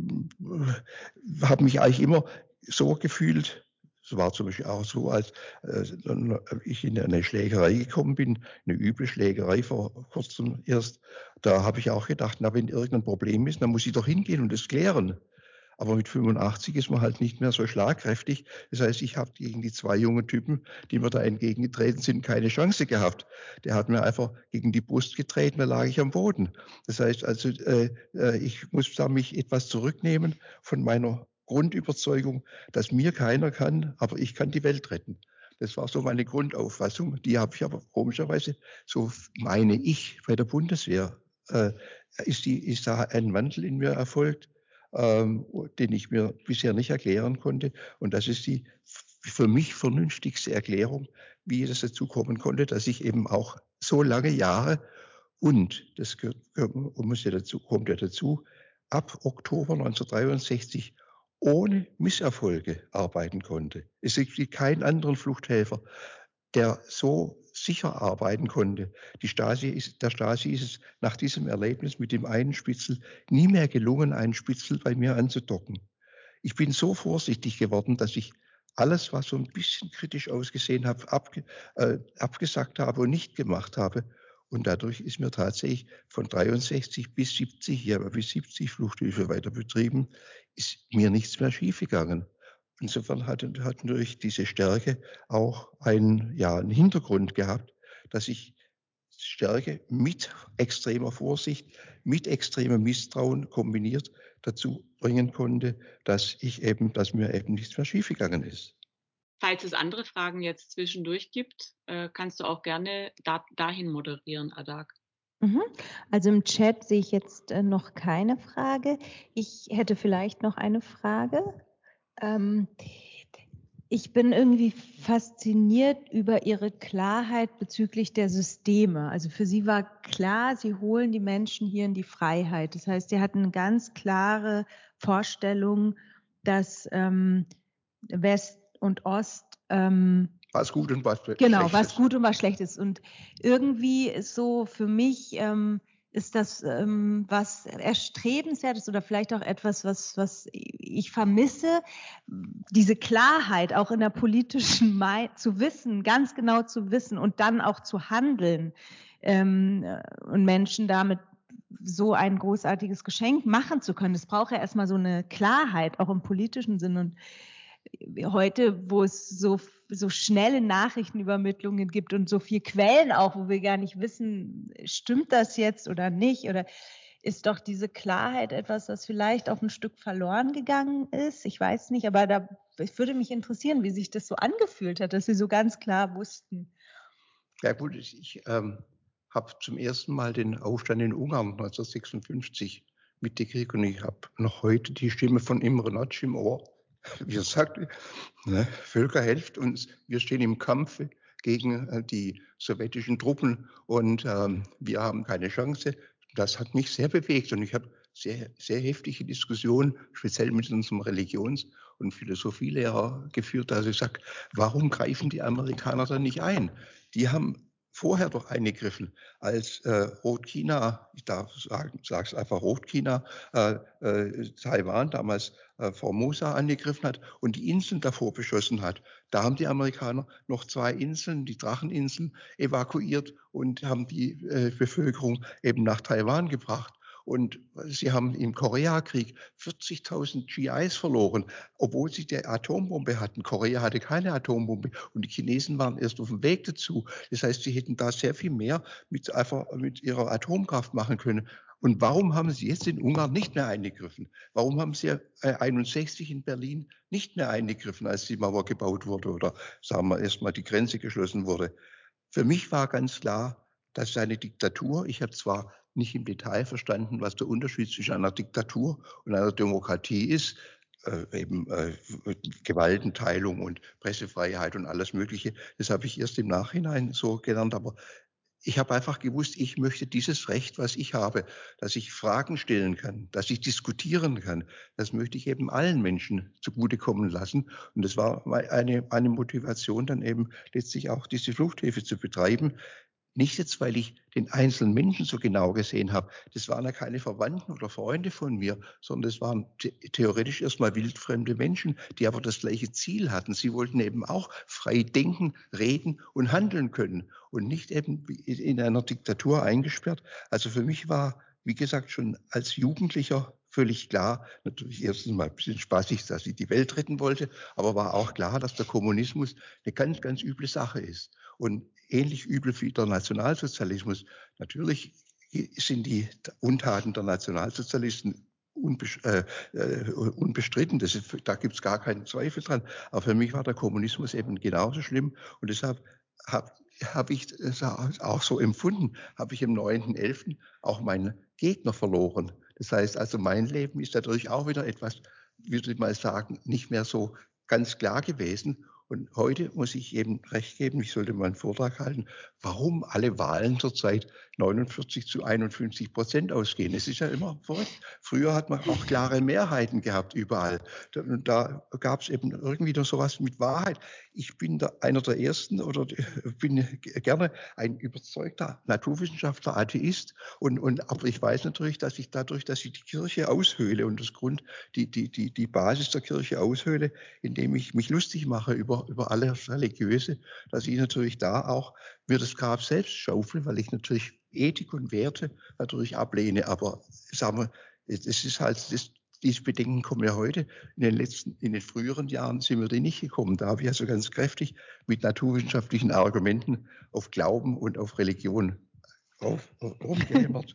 habe mich eigentlich immer so gefühlt, es war zum Beispiel auch so, als äh, ich in eine Schlägerei gekommen bin, eine üble Schlägerei vor kurzem erst, da habe ich auch gedacht, na, wenn irgendein Problem ist, dann muss ich doch hingehen und es klären. Aber mit fünfundachtzig ist man halt nicht mehr so schlagkräftig. Das heißt, ich habe gegen die zwei jungen Typen, die mir da entgegengetreten sind, keine Chance gehabt. Der hat mir einfach gegen die Brust getreten, da lag ich am Boden. Das heißt also, äh, äh, ich muss da mich etwas zurücknehmen von meiner Grundüberzeugung, dass mir keiner kann, aber ich kann die Welt retten. Das war so meine Grundauffassung. Die habe ich aber komischerweise, so meine ich, bei der Bundeswehr, äh, ist, die, ist da ein Wandel in mir erfolgt, ähm, den ich mir bisher nicht erklären konnte. Und das ist die für mich vernünftigste Erklärung, wie es dazu kommen konnte, dass ich eben auch so lange Jahre Und das gehört, muss ja dazu, kommt ja dazu, ab Oktober neunzehnhundertdreiundsechzig ohne Misserfolge arbeiten konnte. Es gibt keinen anderen Fluchthelfer, der so sicher arbeiten konnte. Die Stasi ist, der Stasi ist es nach diesem Erlebnis mit dem einen Spitzel nie mehr gelungen, einen Spitzel bei mir anzudocken. Ich bin so vorsichtig geworden, dass ich alles, was so ein bisschen kritisch ausgesehen hat, abge, äh, abgesagt habe und nicht gemacht habe. Und dadurch ist mir tatsächlich von dreiundsechzig bis siebzig, ja bis siebzig Fluchthilfe weiter betrieben, ist mir nichts mehr schiefgegangen. Insofern hat, hat natürlich diese Stärke auch einen, ja, einen Hintergrund gehabt, dass ich Stärke mit extremer Vorsicht, mit extremem Misstrauen kombiniert dazu bringen konnte, dass ich eben, dass mir eben nichts mehr schiefgegangen ist. Falls es andere Fragen jetzt zwischendurch gibt, äh, kannst du auch gerne da, dahin moderieren, Adak. Mhm. Also im Chat sehe ich jetzt äh, noch keine Frage. Ich hätte vielleicht noch eine Frage. Ähm, ich bin irgendwie fasziniert über Ihre Klarheit bezüglich der Systeme. Also für Sie war klar, Sie holen die Menschen hier in die Freiheit. Das heißt, Sie hatten eine ganz klare Vorstellung, dass ähm, West und Ost ähm, Was gut und was schlecht genau, ist. was gut und was schlecht ist. Und irgendwie ist so für mich ähm, ist das ähm, was Erstrebenswertes oder vielleicht auch etwas, was, was ich vermisse, diese Klarheit auch in der politischen Mai zu wissen, ganz genau zu wissen und dann auch zu handeln ähm, und Menschen damit so ein großartiges Geschenk machen zu können. Es braucht ja erstmal so eine Klarheit, auch im politischen Sinn. Und heute, wo es so, so schnelle Nachrichtenübermittlungen gibt und so viele Quellen auch, wo wir gar nicht wissen, stimmt das jetzt oder nicht, oder ist doch diese Klarheit etwas, das vielleicht auch ein Stück verloren gegangen ist? Ich weiß nicht, aber da, es würde mich interessieren, wie sich das so angefühlt hat, dass Sie so ganz klar wussten. Ja gut, ich ähm, habe zum ersten Mal den Aufstand in Ungarn neunzehnhundertsechsundfünfzig mitgekriegt und ich habe noch heute die Stimme von Imre Nagy im Ohr. Wie er sagte, ne, Völker helft uns, wir stehen im Kampf gegen äh, die sowjetischen Truppen und ähm, wir haben keine Chance. Das hat mich sehr bewegt und ich habe sehr, sehr heftige Diskussionen, speziell mit unserem Religions- und Philosophielehrer geführt, dass ich sage, warum greifen die Amerikaner da nicht ein? Die haben vorher doch eingegriffen, als äh, Rotchina, ich darf sagen, sage es einfach Rotchina, äh, äh, Taiwan damals äh, Formosa angegriffen hat und die Inseln davor beschossen hat. Da haben die Amerikaner noch zwei Inseln, die Dracheninseln, evakuiert und haben die äh, Bevölkerung eben nach Taiwan gebracht. Und sie haben im Koreakrieg vierzigtausend G Is verloren, obwohl sie die Atombombe hatten. Korea hatte keine Atombombe und die Chinesen waren erst auf dem Weg dazu. Das heißt, sie hätten da sehr viel mehr mit, einfach mit ihrer Atomkraft machen können. Und warum haben sie jetzt in Ungarn nicht mehr eingegriffen? Warum haben sie einundsechzig in Berlin nicht mehr eingegriffen, als die Mauer gebaut wurde oder sagen wir erstmal die Grenze geschlossen wurde? Für mich war ganz klar, das ist eine Diktatur. Ich habe zwar nicht im Detail verstanden, was der Unterschied zwischen einer Diktatur und einer Demokratie ist, äh, eben äh, Gewaltenteilung und Pressefreiheit und alles Mögliche. Das habe ich erst im Nachhinein so gelernt, aber ich habe einfach gewusst, ich möchte dieses Recht, was ich habe, dass ich Fragen stellen kann, dass ich diskutieren kann, das möchte ich eben allen Menschen zugutekommen lassen. Und das war eine, eine Motivation, dann eben letztlich auch diese Fluchthilfe zu betreiben. Nicht jetzt, weil ich den einzelnen Menschen so genau gesehen habe. Das waren ja keine Verwandten oder Freunde von mir, sondern das waren the- theoretisch erstmal wildfremde Menschen, die aber das gleiche Ziel hatten. Sie wollten eben auch frei denken, reden und handeln können und nicht eben in einer Diktatur eingesperrt. Also für mich war, wie gesagt, schon als Jugendlicher völlig klar, natürlich erstens mal ein bisschen spaßig, dass ich die Welt retten wollte, aber war auch klar, dass der Kommunismus eine ganz, ganz üble Sache ist. Und ähnlich übel wie der Nationalsozialismus. Natürlich sind die Untaten der Nationalsozialisten unbes äh, äh, unbestritten. Das ist, da gibt es gar keinen Zweifel dran. Aber für mich war der Kommunismus eben genauso schlimm. Und deshalb habe hab ich es auch so empfunden, habe ich am neunten elften auch meinen Gegner verloren. Das heißt also, mein Leben ist dadurch auch wieder etwas, würde ich mal sagen, nicht mehr so ganz klar gewesen. Und heute muss ich eben recht geben, ich sollte mal einen Vortrag halten, warum alle Wahlen zurzeit neunundvierzig zu einundfünfzig Prozent ausgehen. Es ist ja immer verrückt. Früher hat man auch klare Mehrheiten gehabt überall. Da, da gab es eben irgendwie noch sowas mit Wahrheit. Ich bin da einer der Ersten oder bin gerne ein überzeugter Naturwissenschaftler, Atheist. Und, und, aber ich weiß natürlich, dass ich dadurch, dass ich die Kirche aushöhle und das Grund, die, die, die, die Basis der Kirche aushöhle, indem ich mich lustig mache über, über alles Religiöse, dass ich natürlich da auch mir das Grab selbst schaufel, weil ich natürlich Ethik und Werte natürlich ablehne. Aber sagen wir, es ist halt, das, diese Bedenken kommen ja heute. In den letzten, in den früheren Jahren sind wir die nicht gekommen. Da habe ich also ganz kräftig mit naturwissenschaftlichen Argumenten auf Glauben und auf Religion auf, rumgehämmert.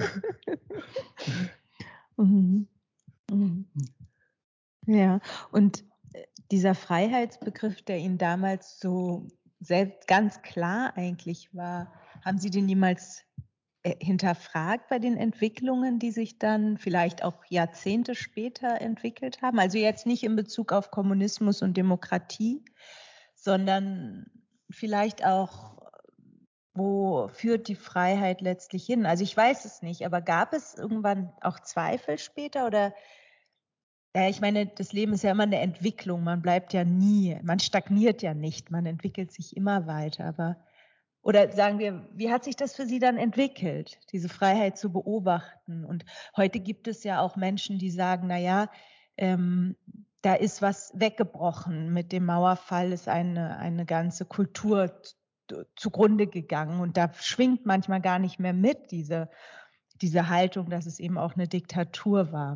Mhm. Mhm. Ja, und dieser Freiheitsbegriff, der Ihnen damals so selbst ganz klar eigentlich war, haben Sie den niemals hinterfragt bei den Entwicklungen, die sich dann vielleicht auch Jahrzehnte später entwickelt haben? Also jetzt nicht in Bezug auf Kommunismus und Demokratie, sondern vielleicht auch, wo führt die Freiheit letztlich hin? Also ich weiß es nicht, aber gab es irgendwann auch Zweifel später oder ja, ich meine, das Leben ist ja immer eine Entwicklung. Man bleibt ja nie, man stagniert ja nicht, man entwickelt sich immer weiter. Aber, oder sagen wir, wie hat sich das für Sie dann entwickelt, diese Freiheit zu beobachten? Und heute gibt es ja auch Menschen, die sagen, na ja, ähm, da ist was weggebrochen. Mit dem Mauerfall ist eine, eine ganze Kultur zugrunde gegangen. Und da schwingt manchmal gar nicht mehr mit diese, diese Haltung, dass es eben auch eine Diktatur war.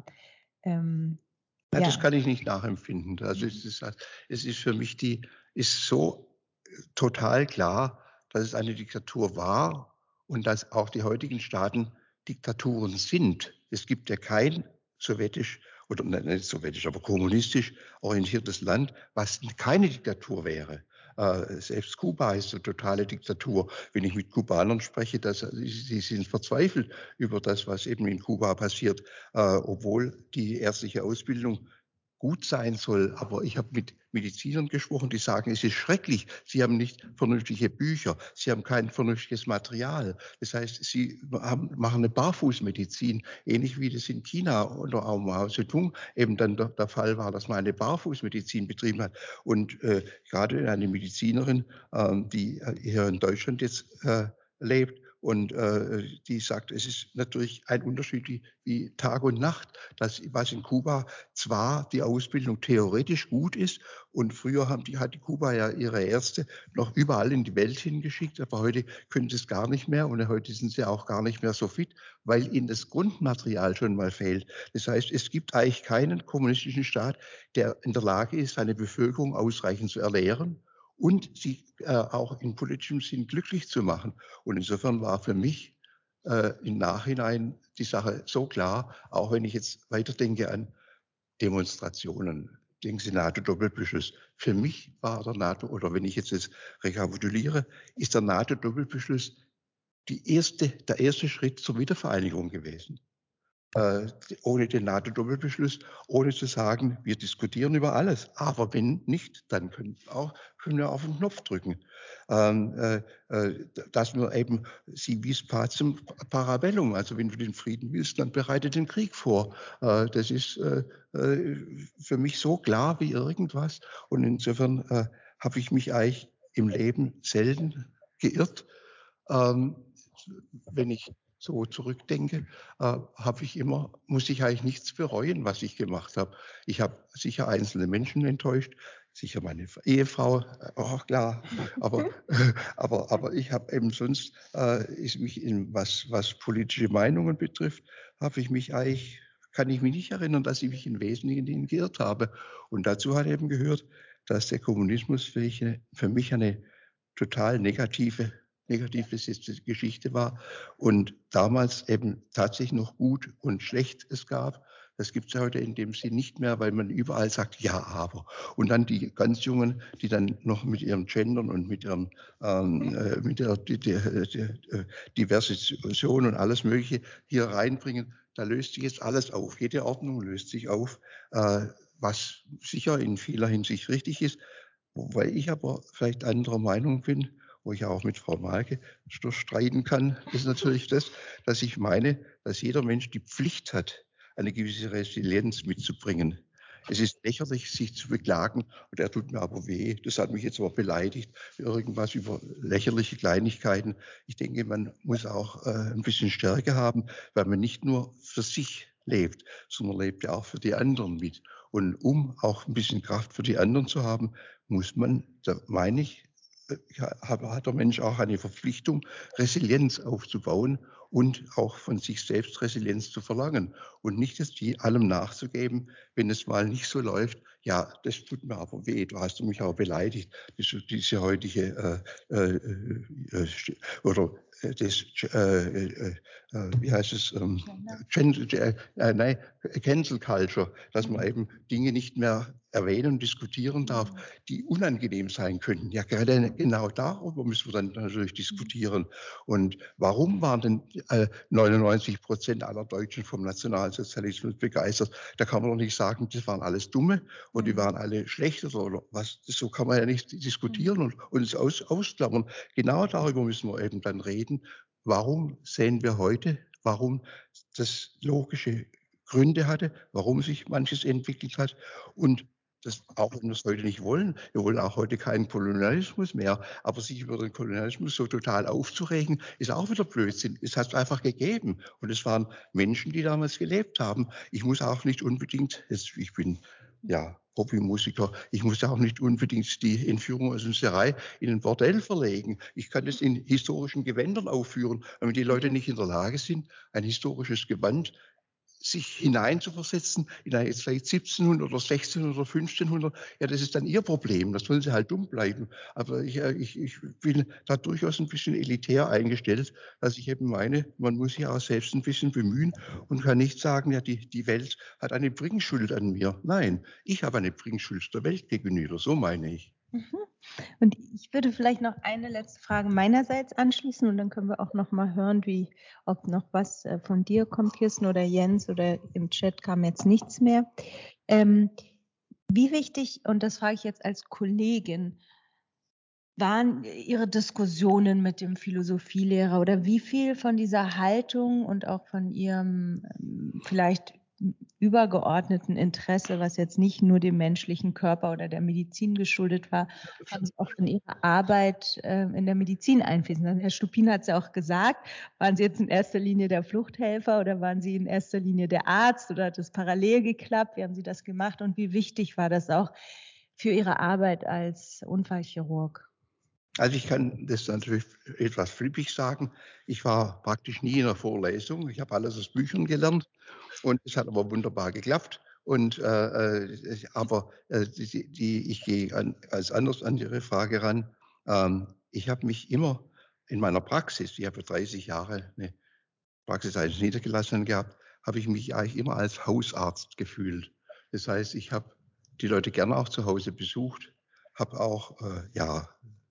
Ähm, Ja, Ja. das kann ich nicht nachempfinden. Also es ist, es ist für mich die, ist so total klar, dass es eine Diktatur war und dass auch die heutigen Staaten Diktaturen sind. Es gibt ja kein sowjetisch oder nicht sowjetisch, aber kommunistisch orientiertes Land, was keine Diktatur wäre. Äh, selbst Kuba ist eine totale Diktatur. Wenn ich mit Kubanern spreche, dass, sie sind verzweifelt über das, was eben in Kuba passiert, äh, obwohl die ärztliche Ausbildung gut sein soll. Aber ich habe mit Medizinern gesprochen, die sagen, es ist schrecklich. Sie haben nicht vernünftige Bücher. Sie haben kein vernünftiges Material. Das heißt, sie haben, machen eine Barfußmedizin, ähnlich wie das in China unter Mao Zedong eben dann der, der Fall war, dass man eine Barfußmedizin betrieben hat. Und äh, gerade eine Medizinerin, ähm, die hier in Deutschland jetzt äh, lebt, und äh, die sagt, es ist natürlich ein Unterschied wie, wie Tag und Nacht, dass was in Kuba zwar die Ausbildung theoretisch gut ist und früher haben die, hat die Kuba ja ihre Ärzte noch überall in die Welt hingeschickt, aber heute können sie es gar nicht mehr und heute sind sie auch gar nicht mehr so fit, weil ihnen das Grundmaterial schon mal fehlt. Das heißt, es gibt eigentlich keinen kommunistischen Staat, der in der Lage ist, seine Bevölkerung ausreichend zu ernähren und sie äh, auch in politischem Sinn glücklich zu machen. Und insofern war für mich äh, im Nachhinein die Sache so klar, auch wenn ich jetzt weiterdenke an Demonstrationen, den NATO-Doppelbeschluss. Für mich war der NATO, oder wenn ich jetzt das rekapituliere, ist der NATO-Doppelbeschluss die erste, der erste Schritt zur Wiedervereinigung gewesen. Äh, ohne den NATO-Doppelbeschluss, ohne zu sagen, wir diskutieren über alles. Aber wenn nicht, dann können, auch, können wir auf den Knopf drücken. Ähm, äh, äh, dass wir eben, sie vis pacem parabellum, also wenn du den Frieden willst, dann bereite den Krieg vor. Äh, das ist äh, für mich so klar wie irgendwas. Und insofern äh, habe ich mich eigentlich im Leben selten geirrt. Ähm, wenn ich so zurückdenke, äh, habe ich immer, muss ich eigentlich nichts bereuen, was ich gemacht habe. Ich habe sicher einzelne Menschen enttäuscht, sicher meine Ehefrau, auch klar, aber, aber, aber ich habe eben sonst, äh, ist mich in was, was politische Meinungen betrifft, habe ich mich eigentlich, kann ich mich nicht erinnern, dass ich mich im Wesentlichen geirrt habe. Und dazu hat eben gehört, dass der Kommunismus für mich eine, für mich eine total negative negative Geschichte war und damals eben tatsächlich noch gut und schlecht es gab. Das gibt es ja heute in dem Sinn nicht mehr, weil man überall sagt, ja, aber. Und dann die ganz Jungen, die dann noch mit ihrem Gendern und mit ihrem ähm, äh, mit der, die, die, die, Diversition und alles Mögliche hier reinbringen, da löst sich jetzt alles auf. Jede Ordnung löst sich auf, äh, was sicher in vieler Hinsicht richtig ist. Wobei ich aber vielleicht anderer Meinung bin, wo ich auch mit Frau Malke streiten kann, ist natürlich das, dass ich meine, dass jeder Mensch die Pflicht hat, eine gewisse Resilienz mitzubringen. Es ist lächerlich, sich zu beklagen, und er tut mir aber weh, das hat mich jetzt aber beleidigt, irgendwas über lächerliche Kleinigkeiten. Ich denke, man muss auch äh, ein bisschen Stärke haben, weil man nicht nur für sich lebt, sondern lebt ja auch für die anderen mit. Und um auch ein bisschen Kraft für die anderen zu haben, muss man, da meine ich, hat der Mensch auch eine Verpflichtung, Resilienz aufzubauen und auch von sich selbst Resilienz zu verlangen und nicht jetzt die allem nachzugeben, wenn es mal nicht so läuft. Ja, das tut mir aber weh, du hast mich auch beleidigt, diese, diese heutige äh, äh, äh, oder äh, das, äh, äh, äh, wie heißt es, ähm, Gen, äh, äh, nein, Cancel Culture, dass man eben Dinge nicht mehr erwähnen und diskutieren darf, die unangenehm sein könnten. Ja, gerade genau darüber müssen wir dann natürlich diskutieren. Und warum waren denn äh, neunundneunzig Prozent aller Deutschen vom Nationalsozialismus begeistert? Da kann man doch nicht sagen, das waren alles Dumme und die waren alle schlecht oder was. So kann man ja nicht diskutieren und uns aus, ausklammern. Genau darüber müssen wir eben dann reden. Warum sehen wir heute, warum das logische Gründe hatte, warum sich manches entwickelt hat und das, auch wenn wir es heute nicht wollen, wir wollen auch heute keinen Kolonialismus mehr, aber sich über den Kolonialismus so total aufzuregen, ist auch wieder Blödsinn. Es hat es einfach gegeben und es waren Menschen, die damals gelebt haben. Ich muss auch nicht unbedingt, jetzt, ich bin ja Hobbymusiker, ich muss auch nicht unbedingt die Entführung aus dem Serail in ein Bordell verlegen. Ich kann es in historischen Gewändern aufführen, wenn die Leute nicht in der Lage sind, ein historisches Gewand sich hineinzuversetzen in eine vielleicht siebzehnhundert oder sechzehnhundert oder fünfzehnhundert, ja, das ist dann ihr Problem, das sollen sie halt dumm bleiben. Aber ich, ich, ich bin da durchaus ein bisschen elitär eingestellt, dass ich eben meine, man muss sich auch selbst ein bisschen bemühen und kann nicht sagen, ja, die, die Welt hat eine Bringschuld an mir. Nein, ich habe eine Bringschuld der Welt gegenüber, so meine ich. Und ich würde vielleicht noch eine letzte Frage meinerseits anschließen und dann können wir auch noch mal hören, wie, ob noch was von dir kommt, Kirsten oder Jens, oder im Chat kam jetzt nichts mehr. Ähm, wie wichtig, und das frage ich jetzt als Kollegin, waren Ihre Diskussionen mit dem Philosophielehrer oder wie viel von dieser Haltung und auch von Ihrem vielleicht übergeordneten Interesse, was jetzt nicht nur dem menschlichen Körper oder der Medizin geschuldet war, haben Sie auch in Ihrer Arbeit äh, in der Medizin einfließen lassen? Herr Stupin hat es ja auch gesagt, waren Sie jetzt in erster Linie der Fluchthelfer oder waren Sie in erster Linie der Arzt oder hat es parallel geklappt? Wie haben Sie das gemacht und wie wichtig war das auch für Ihre Arbeit als Unfallchirurg? Also ich kann das natürlich etwas flippig sagen. Ich war praktisch nie in einer Vorlesung. Ich habe alles aus Büchern gelernt und es hat aber wunderbar geklappt. Und äh, äh, aber äh, die, die, ich gehe an, als anders an Ihre Frage ran. Ähm, ich habe mich immer in meiner Praxis, ich habe dreißig Jahre eine Praxis eines Niedergelassenen gehabt, habe ich mich eigentlich immer als Hausarzt gefühlt. Das heißt, ich habe die Leute gerne auch zu Hause besucht, habe auch äh, ja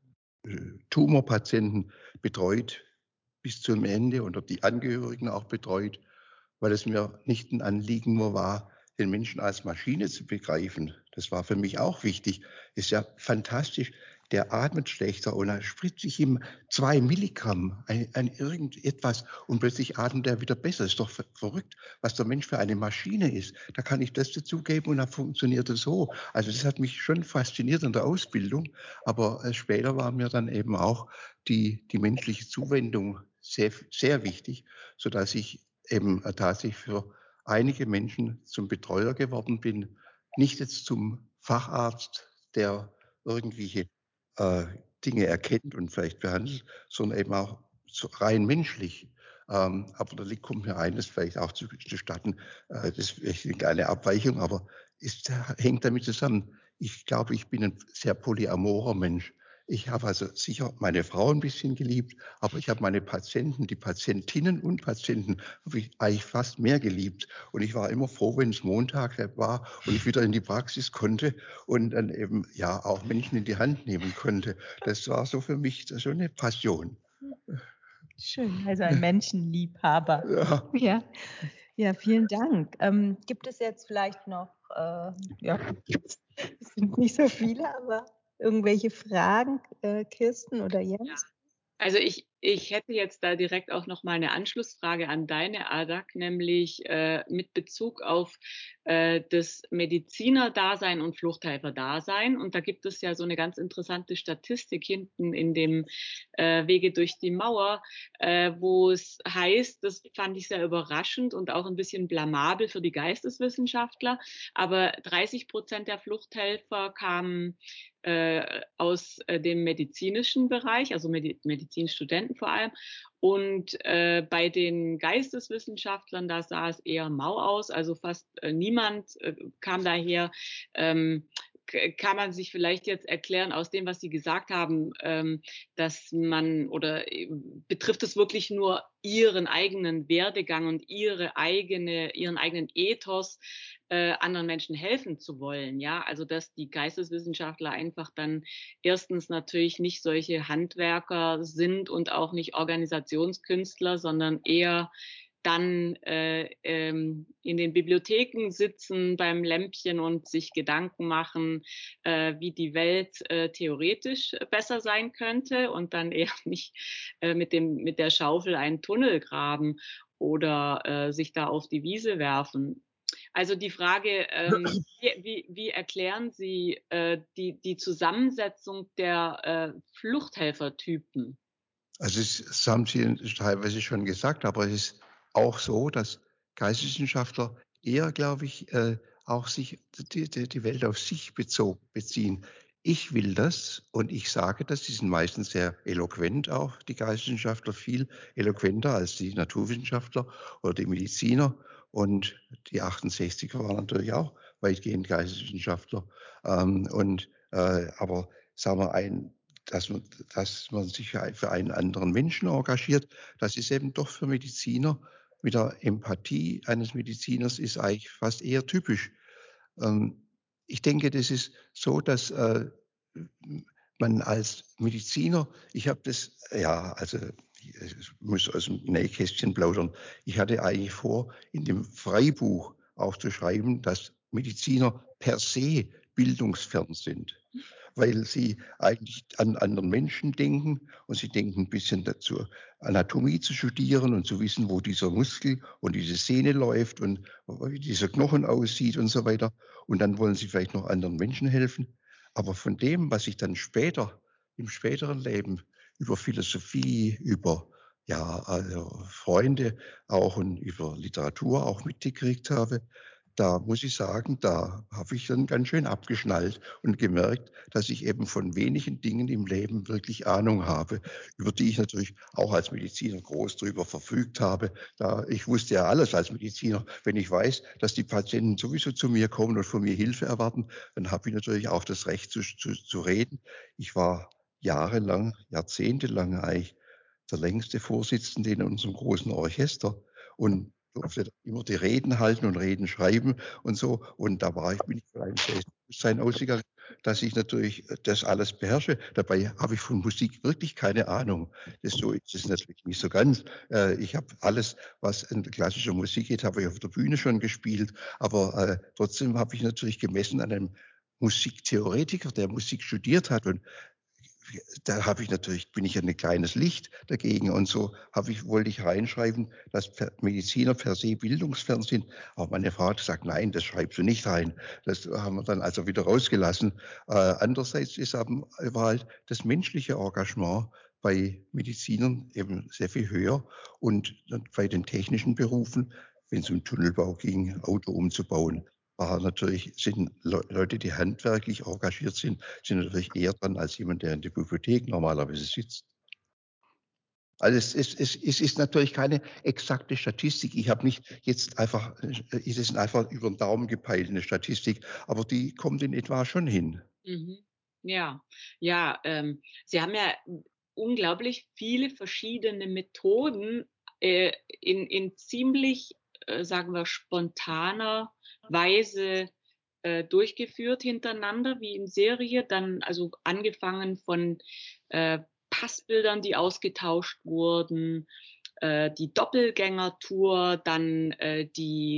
Tumorpatienten betreut bis zum Ende oder die Angehörigen auch betreut, weil es mir nicht ein Anliegen nur war, den Menschen als Maschine zu begreifen. Das war für mich auch wichtig. Ist ja fantastisch. Der atmet schlechter und dann spritze ich ihm zwei Milligramm an, an irgendetwas und plötzlich atmet er wieder besser. Ist doch ver verrückt, was der Mensch für eine Maschine ist. Da kann ich das dazugeben und dann funktioniert es so. Also das hat mich schon fasziniert in der Ausbildung. Aber äh, später war mir dann eben auch die, die menschliche Zuwendung sehr, sehr wichtig, sodass ich eben äh, tatsächlich für einige Menschen zum Betreuer geworden bin. Nicht jetzt zum Facharzt, der irgendwelche äh, Dinge erkennt und vielleicht behandelt, sondern eben auch so rein menschlich. Ähm, aber da liegt, kommt mir eines vielleicht auch zu, zustatten. Äh, das ist vielleicht eine kleine Abweichung, aber ist, hängt damit zusammen. Ich glaube, ich bin ein sehr polyamorer Mensch. Ich habe also sicher meine Frau ein bisschen geliebt, aber ich habe meine Patienten, die Patientinnen und Patienten, habe ich eigentlich fast mehr geliebt. Und ich war immer froh, wenn es Montag war und ich wieder in die Praxis konnte und dann eben ja auch Menschen in die Hand nehmen konnte. Das war so für mich so eine Passion. Schön, also ein Menschenliebhaber. Ja, ja. Ja, vielen Dank. Ähm, gibt es jetzt vielleicht noch, äh, ja, es sind nicht so viele, aber irgendwelche Fragen, äh, Kirsten oder Jens? Ja. Also ich, ich hätte jetzt da direkt auch noch mal eine Anschlussfrage an deine, Adak, nämlich äh, mit Bezug auf äh, das Medizinerdasein und Fluchthelferdasein. Und da gibt es ja so eine ganz interessante Statistik hinten in dem äh, Wege durch die Mauer, äh, wo es heißt, das fand ich sehr überraschend und auch ein bisschen blamabel für die Geisteswissenschaftler, aber dreißig Prozent der Fluchthelfer kamen äh, aus äh, dem medizinischen Bereich, also Medi Medizinstudenten vor allem. Und äh, bei den Geisteswissenschaftlern, da sah es eher mau aus, also fast äh, niemand äh, kam daher. Ähm, kann man sich vielleicht jetzt erklären aus dem, was Sie gesagt haben, ähm, dass man oder äh, betrifft es wirklich nur Ihren eigenen Werdegang und ihre eigene, Ihren eigenen Ethos, äh, anderen Menschen helfen zu wollen, ja, also dass die Geisteswissenschaftler einfach dann erstens natürlich nicht solche Handwerker sind und auch nicht Organisationskünstler, sondern eher dann äh, ähm, in den Bibliotheken sitzen beim Lämpchen und sich Gedanken machen, äh, wie die Welt äh, theoretisch besser sein könnte und dann eher nicht äh, mit dem mit der Schaufel einen Tunnel graben oder äh, sich da auf die Wiese werfen. Also die Frage, ähm, wie, wie, wie erklären Sie äh, die, die Zusammensetzung der äh, Fluchthelfertypen? Also es, das haben Sie teilweise schon gesagt, aber es ist auch so, dass Geisteswissenschaftler eher, glaube ich, äh, auch sich die, die, die Welt auf sich bezog, beziehen. Ich will das und ich sage das, die sind meistens sehr eloquent auch, die Geisteswissenschaftler, viel eloquenter als die Naturwissenschaftler oder die Mediziner. Und die achtundsechziger waren natürlich auch weitgehend Geisteswissenschaftler. Ähm, und, äh, aber sagen wir, ein dass man, dass man sich für einen anderen Menschen engagiert, das ist eben doch für Mediziner mit der Empathie eines Mediziners ist eigentlich fast eher typisch. Ähm, ich denke, das ist so, dass äh, man als Mediziner, ich habe das, ja, also ich muss aus dem Nähkästchen plaudern. Ich hatte eigentlich vor, in dem Freibuch auch zu schreiben, dass Mediziner per se bildungsfern sind, weil sie eigentlich an anderen Menschen denken und sie denken ein bisschen dazu, Anatomie zu studieren und zu wissen, wo dieser Muskel und diese Sehne läuft und wie dieser Knochen aussieht und so weiter. Und dann wollen sie vielleicht noch anderen Menschen helfen. Aber von dem, was ich dann später, im späteren Leben über Philosophie, über ja, also Freunde auch und über Literatur auch mitgekriegt habe, da muss ich sagen, da habe ich dann ganz schön abgeschnallt und gemerkt, dass ich eben von wenigen Dingen im Leben wirklich Ahnung habe, über die ich natürlich auch als Mediziner groß drüber verfügt habe. Da ich wusste ja alles als Mediziner. Wenn ich weiß, dass die Patienten sowieso zu mir kommen und von mir Hilfe erwarten, dann habe ich natürlich auch das Recht zu, zu, zu reden. Ich war jahrelang, jahrzehntelang eigentlich der längste Vorsitzende in unserem großen Orchester und durfte immer die Reden halten und Reden schreiben und so. Und da war ich, bin ich für ein Selbstbewusstsein ausgegangen, dass ich natürlich das alles beherrsche. Dabei habe ich von Musik wirklich keine Ahnung. Das so ist es natürlich nicht so ganz. Äh, Ich habe alles, was in klassischer Musik geht, habe ich auf der Bühne schon gespielt. Aber äh, trotzdem habe ich natürlich gemessen an einem Musiktheoretiker, der Musik studiert hat und da habe ich natürlich, bin ich ein kleines Licht dagegen und so habe ich, wollte ich reinschreiben, dass Mediziner per se bildungsfern sind. Aber meine Frau hat gesagt, nein, das schreibst du nicht rein. Das haben wir dann also wieder rausgelassen. Äh, andererseits ist aber halt das menschliche Engagement bei Medizinern eben sehr viel höher und bei den technischen Berufen, wenn es um Tunnelbau ging, Auto umzubauen, war natürlich, sind Leute, die handwerklich engagiert sind, sind natürlich eher dran als jemand, der in der Bibliothek normalerweise sitzt. Also es ist, es, es ist natürlich keine exakte Statistik. Ich habe nicht jetzt einfach, es ist einfach über den Daumen gepeilt, eine Statistik, aber die kommt in etwa schon hin. Mhm. Ja, ja, ähm, Sie haben ja unglaublich viele verschiedene Methoden äh, in, in ziemlich, äh, sagen wir, spontaner Weise äh, durchgeführt hintereinander, wie in Serie, dann also angefangen von äh, Passbildern, die ausgetauscht wurden, äh, die Doppelgängertour, dann äh, die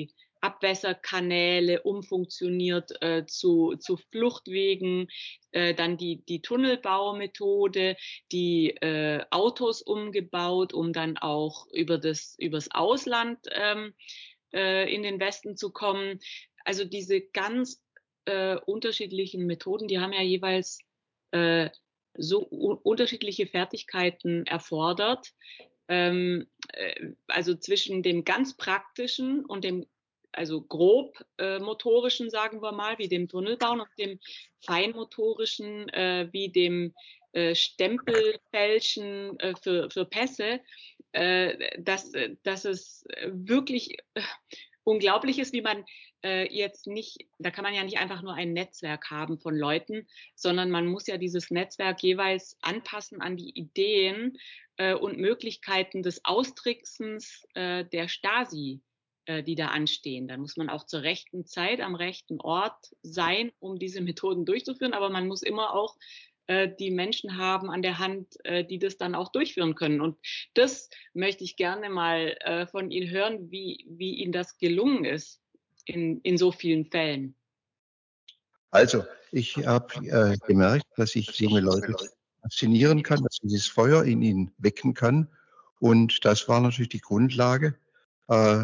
Abwässerkanäle umfunktioniert äh, zu, zu Fluchtwegen, äh, dann die, die Tunnelbaumethode, die äh, Autos umgebaut, um dann auch über das, übers Ausland ähm, äh, in den Westen zu kommen. Also diese ganz äh, unterschiedlichen Methoden, die haben ja jeweils äh, so unterschiedliche Fertigkeiten erfordert. Ähm, äh, also zwischen dem ganz praktischen und dem also grob äh, motorischen, sagen wir mal, wie dem Tunnelbauen und dem feinmotorischen, äh, wie dem äh, Stempelfälschen äh, für, für Pässe, äh, dass, dass es wirklich äh, unglaublich ist, wie man äh, jetzt nicht, da kann man ja nicht einfach nur ein Netzwerk haben von Leuten, sondern man muss ja dieses Netzwerk jeweils anpassen an die Ideen äh, und Möglichkeiten des Austricksens äh, der Stasi, äh, die da anstehen. Da muss man auch zur rechten Zeit am rechten Ort sein, um diese Methoden durchzuführen, aber man muss immer auch äh, die Menschen haben an der Hand, äh, die das dann auch durchführen können. Und das möchte ich gerne mal äh, von Ihnen hören, wie, wie Ihnen das gelungen ist in, in so vielen Fällen. Also, ich habe äh, gemerkt, dass ich junge Leute faszinieren kann, dass ich dieses Feuer in ihnen wecken kann. Und das war natürlich die Grundlage äh,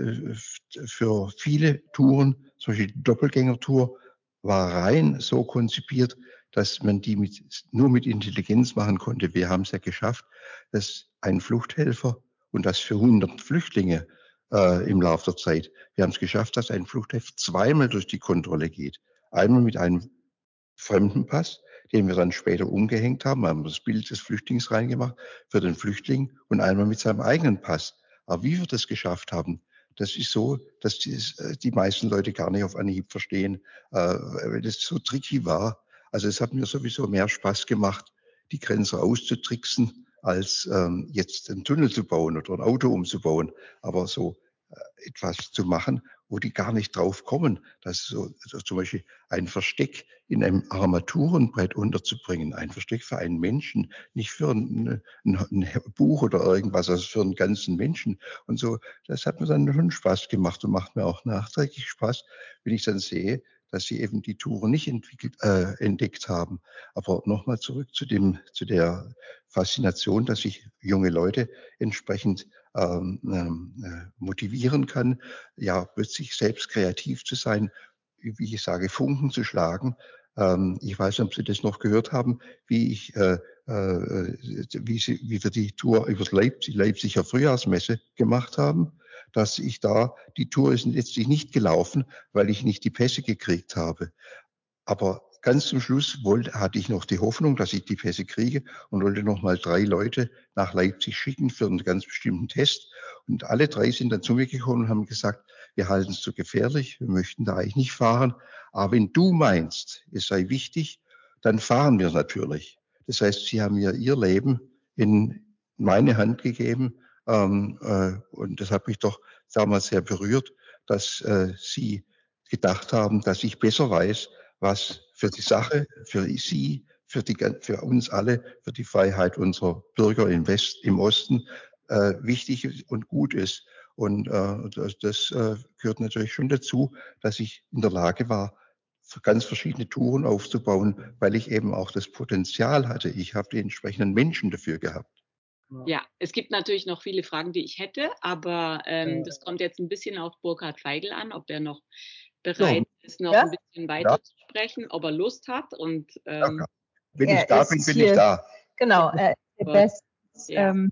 für viele Touren. Solche Doppelgängertour war rein so konzipiert, dass man die mit, nur mit Intelligenz machen konnte. Wir haben es ja geschafft, dass ein Fluchthelfer und das für hundert Flüchtlinge äh, im Laufe der Zeit, wir haben es geschafft, dass ein Fluchthelfer zweimal durch die Kontrolle geht. Einmal mit einem fremden Pass, den wir dann später umgehängt haben, haben das Bild des Flüchtlings reingemacht für den Flüchtling und einmal mit seinem eigenen Pass. Aber wie wir das geschafft haben, das ist so, dass die, die meisten Leute gar nicht auf Anhieb verstehen, äh, weil das so tricky war. Also es hat mir sowieso mehr Spaß gemacht, die Grenze auszutricksen, als ähm, jetzt einen Tunnel zu bauen oder ein Auto umzubauen. Aber so äh, etwas zu machen, wo die gar nicht drauf kommen. Das ist so, also zum Beispiel ein Versteck in einem Armaturenbrett unterzubringen. Ein Versteck für einen Menschen, nicht für ein, ein, ein Buch oder irgendwas, also für einen ganzen Menschen. Und so, das hat mir dann schon Spaß gemacht und macht mir auch nachträglich Spaß, wenn ich dann sehe, dass sie eben die Touren nicht entwickelt, äh, entdeckt haben. Aber nochmal zurück zu dem, zu der Faszination, dass ich junge Leute entsprechend ähm, äh, motivieren kann, ja, plötzlich selbst kreativ zu sein, wie ich sage, Funken zu schlagen. Ähm, ich weiß nicht, ob Sie das noch gehört haben, wie ich, äh, äh, wie, Sie, wie wir die Tour über Leipzig, Leipziger Frühjahrsmesse gemacht haben, dass ich da, die Tour ist letztlich nicht gelaufen, weil ich nicht die Pässe gekriegt habe. Aber ganz zum Schluss wollte, hatte ich noch die Hoffnung, dass ich die Pässe kriege und wollte noch mal drei Leute nach Leipzig schicken für einen ganz bestimmten Test. Und alle drei sind dann zu mir gekommen und haben gesagt, wir halten es zu gefährlich, wir möchten da eigentlich nicht fahren. Aber wenn du meinst, es sei wichtig, dann fahren wir natürlich. Das heißt, sie haben mir ihr Leben in meine Hand gegeben. Ähm, äh, und das hat mich doch damals sehr berührt, dass äh, sie gedacht haben, dass ich besser weiß, was für die Sache, für sie, für, die, für uns alle, für die Freiheit unserer Bürger im West, im Osten äh, wichtig und gut ist. Und äh, das, das äh, gehört natürlich schon dazu, dass ich in der Lage war, ganz verschiedene Touren aufzubauen, weil ich eben auch das Potenzial hatte. Ich habe die entsprechenden Menschen dafür gehabt. Ja, es gibt natürlich noch viele Fragen, die ich hätte, aber ähm, das kommt jetzt ein bisschen auf Burkhard Feigl an, ob er noch bereit Ja. ist, noch Ja? ein bisschen weiter zu sprechen, ob er Lust hat. Und ähm, Ja, wenn Er ich da ist bin, bin hier- ich da. Genau, er ist der Gut. Bestens. Ja. Ähm,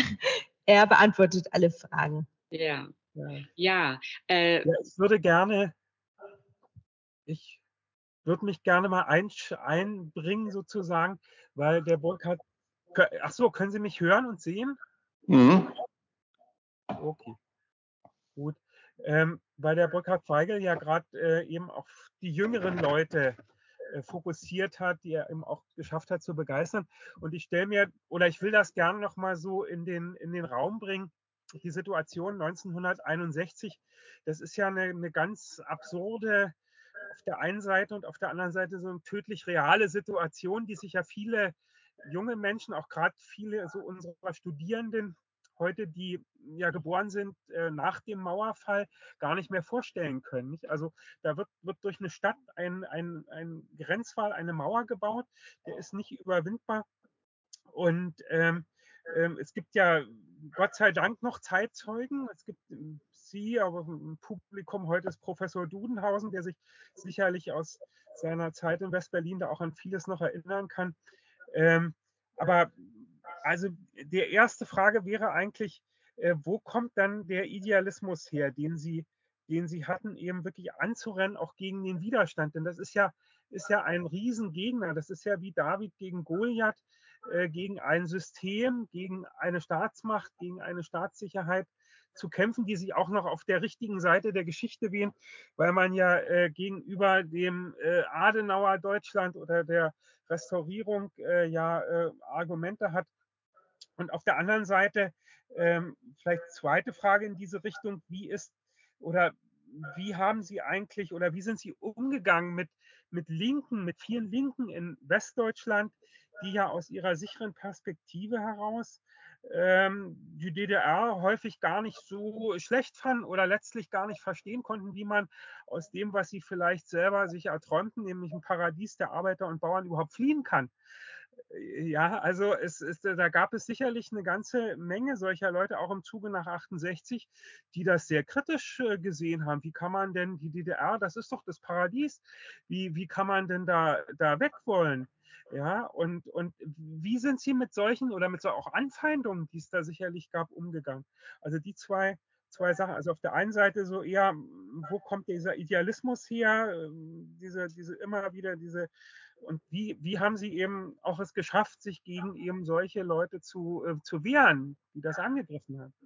er beantwortet alle Fragen. ja, Ja. ja, äh, Ja, ich würde gerne, ich würde mich gerne mal ein, einbringen sozusagen, weil der Burkhard, ach so, können Sie mich hören und sehen? Mhm. Okay, gut. Ähm, weil der Burkhard Feigl ja gerade äh, eben auf die jüngeren Leute äh, fokussiert hat, die er eben auch geschafft hat zu begeistern. Und ich stelle mir, oder ich will das gerne noch mal so in den, in den Raum bringen, die Situation neunzehnhunderteinundsechzig, das ist ja eine, eine ganz absurde auf der einen Seite und auf der anderen Seite so eine tödlich reale Situation, die sich ja viele junge Menschen, auch gerade viele so unserer Studierenden heute, die ja geboren sind äh, nach dem Mauerfall, gar nicht mehr vorstellen können. Nicht? Also da wird, wird durch eine Stadt ein, ein, ein Grenzwall, eine Mauer gebaut, der ist nicht überwindbar. Und ähm, ähm, es gibt ja Gott sei Dank noch Zeitzeugen. Es gibt Sie, aber im Publikum heute ist Professor Dudenhausen, der sich sicherlich aus seiner Zeit in Westberlin da auch an vieles noch erinnern kann. Ähm, aber also die erste Frage wäre eigentlich, äh, wo kommt dann der Idealismus her, den Sie, den Sie hatten, eben wirklich anzurennen, auch gegen den Widerstand? Denn das ist ja, ist ja ein Riesengegner. Das ist ja wie David gegen Goliath, äh, gegen ein System, gegen eine Staatsmacht, gegen eine Staatssicherheit zu kämpfen, die sich auch noch auf der richtigen Seite der Geschichte wählen, weil man ja äh, gegenüber dem äh, Adenauer Deutschland oder der Restaurierung äh, ja äh, Argumente hat. Und auf der anderen Seite, ähm, vielleicht zweite Frage in diese Richtung, wie ist oder wie haben Sie eigentlich oder wie sind Sie umgegangen mit, mit Linken, mit vielen Linken in Westdeutschland, die ja aus ihrer sicheren Perspektive heraus ähm, die D D R häufig gar nicht so schlecht fanden oder letztlich gar nicht verstehen konnten, wie man aus dem, was sie vielleicht selber sich erträumten, nämlich ein Paradies der Arbeiter und Bauern, überhaupt fliehen kann. Ja, also es ist, da gab es sicherlich eine ganze Menge solcher Leute, auch im Zuge nach achtundsechzig, die das sehr kritisch äh, gesehen haben. Wie kann man denn die D D R, das ist doch das Paradies, wie, wie kann man denn da, da weg wollen? Ja, und, und wie sind Sie mit solchen oder mit so auch Anfeindungen, die es da sicherlich gab, umgegangen? Also die zwei, zwei Sachen. Also auf der einen Seite so eher, wo kommt dieser Idealismus her? Diese, diese immer wieder diese, und wie, wie haben Sie eben auch es geschafft, sich gegen eben solche Leute zu, äh, zu wehren, die das angegriffen haben?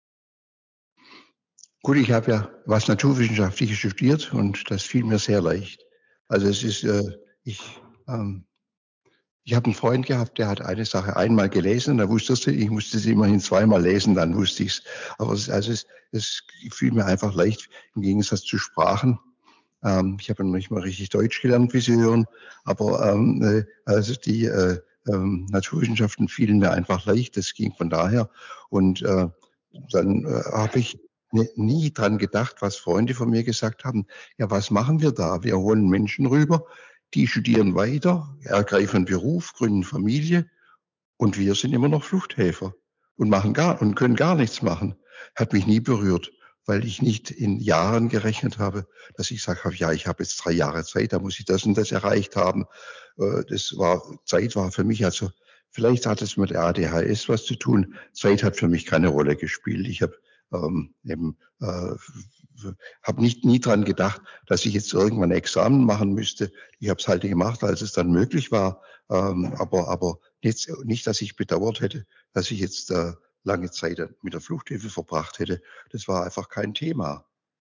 Gut, ich habe ja was Naturwissenschaftliches studiert und das fiel mir sehr leicht. Also es ist, äh, ich, ähm, ich habe einen Freund gehabt, der hat eine Sache einmal gelesen, und da wusste ich, ich musste sie immerhin zweimal lesen, dann wusste ich es. Aber es, also es, es fiel mir einfach leicht im Gegensatz zu Sprachen. Ähm, ich habe noch nicht mal richtig Deutsch gelernt, wie Sie hören, aber ähm, äh, also die äh, ähm, Naturwissenschaften fielen mir einfach leicht. Das ging von daher. Und äh, dann äh, habe ich ne, nie dran gedacht, was Freunde von mir gesagt haben. Ja, was machen wir da? Wir holen Menschen rüber, die studieren weiter, ergreifen Beruf, gründen Familie und wir sind immer noch Fluchthelfer und machen gar und können gar nichts machen. Hat mich nie berührt, weil ich nicht in Jahren gerechnet habe, dass ich sage, ja, ich habe jetzt drei Jahre Zeit, da muss ich das und das erreicht haben. Äh, Das war, Zeit war für mich also, vielleicht hat es mit A D H S was zu tun. Zeit hat für mich keine Rolle gespielt. Ich habe ähm, eben äh, habe nicht nie dran gedacht, dass ich jetzt irgendwann ein Examen machen müsste. Ich habe es halt gemacht, als es dann möglich war. Ähm, aber aber nicht, nicht, dass ich bedauert hätte, dass ich jetzt äh, lange Zeit mit der Fluchthilfe verbracht hätte. Das war einfach kein Thema.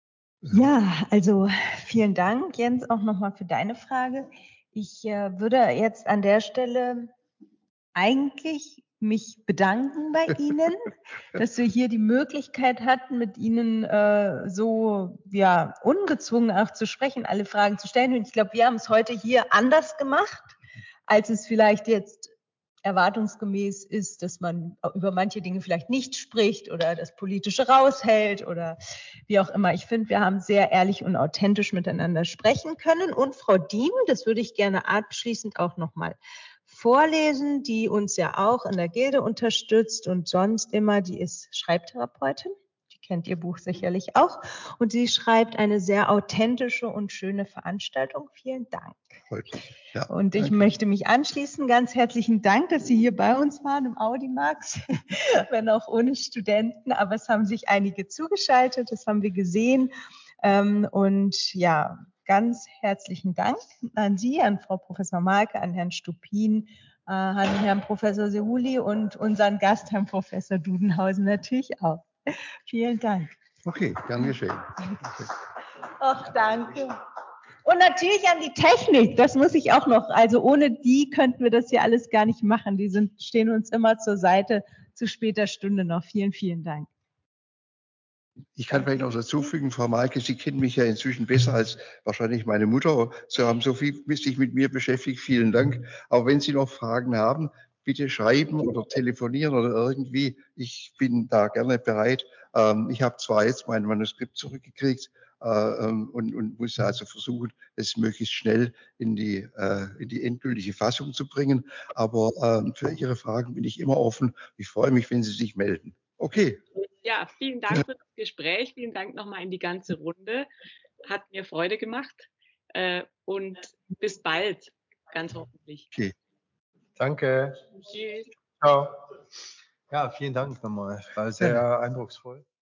Ja, also vielen Dank, Jens, auch nochmal für deine Frage. Ich äh, würde jetzt an der Stelle eigentlich mich bedanken bei Ihnen, dass wir hier die Möglichkeit hatten, mit Ihnen äh, so ja ungezwungen auch zu sprechen, alle Fragen zu stellen. Und ich glaube, wir haben es heute hier anders gemacht, als es vielleicht jetzt erwartungsgemäß ist, dass man über manche Dinge vielleicht nicht spricht oder das Politische raushält oder wie auch immer. Ich finde, wir haben sehr ehrlich und authentisch miteinander sprechen können. Und Frau Diem, das würde ich gerne abschließend auch nochmal vorlesen, die uns ja auch in der Gilde unterstützt und sonst immer, die ist Schreibtherapeutin. Die kennt ihr Buch sicherlich auch. Und sie schreibt eine sehr authentische und schöne Veranstaltung. Vielen Dank. Freut mich. Ja, und ich danke. möchte mich anschließen. Ganz herzlichen Dank, dass Sie hier bei uns waren im Audimax, wenn auch ohne Studenten. Aber es haben sich einige zugeschaltet, das haben wir gesehen. Und ja, ganz herzlichen Dank an Sie, an Frau Professor Malke, an Herrn Stupin, an Herrn Professor Sehuli und unseren Gast, Herrn Professor Dudenhausen, natürlich auch. Vielen Dank. Okay, gern geschehen. Okay. Ach, danke. Und natürlich an die Technik, das muss ich auch noch. Also ohne die könnten wir das hier alles gar nicht machen. Die sind, stehen uns immer zur Seite, zu später Stunde noch. Vielen, vielen Dank. Ich kann vielleicht noch dazu fügen, Frau Malke, Sie kennen mich ja inzwischen besser als wahrscheinlich meine Mutter. Sie haben so viel sich mit mir beschäftigt. Vielen Dank. Aber wenn Sie noch Fragen haben, bitte schreiben oder telefonieren oder irgendwie. Ich bin da gerne bereit. Ähm, ich habe zwar jetzt mein Manuskript zurückgekriegt äh, ähm, und, und muss also versuchen, es möglichst schnell in die, äh, in die endgültige Fassung zu bringen. Aber ähm, für Ihre Fragen bin ich immer offen. Ich freue mich, wenn Sie sich melden. Okay. Ja, vielen Dank für das Gespräch. Vielen Dank nochmal in die ganze Runde. Hat mir Freude gemacht. Äh, und bis bald, ganz hoffentlich. Okay. Danke. Tschüss. Ciao. Ja, vielen Dank nochmal. War sehr eindrucksvoll.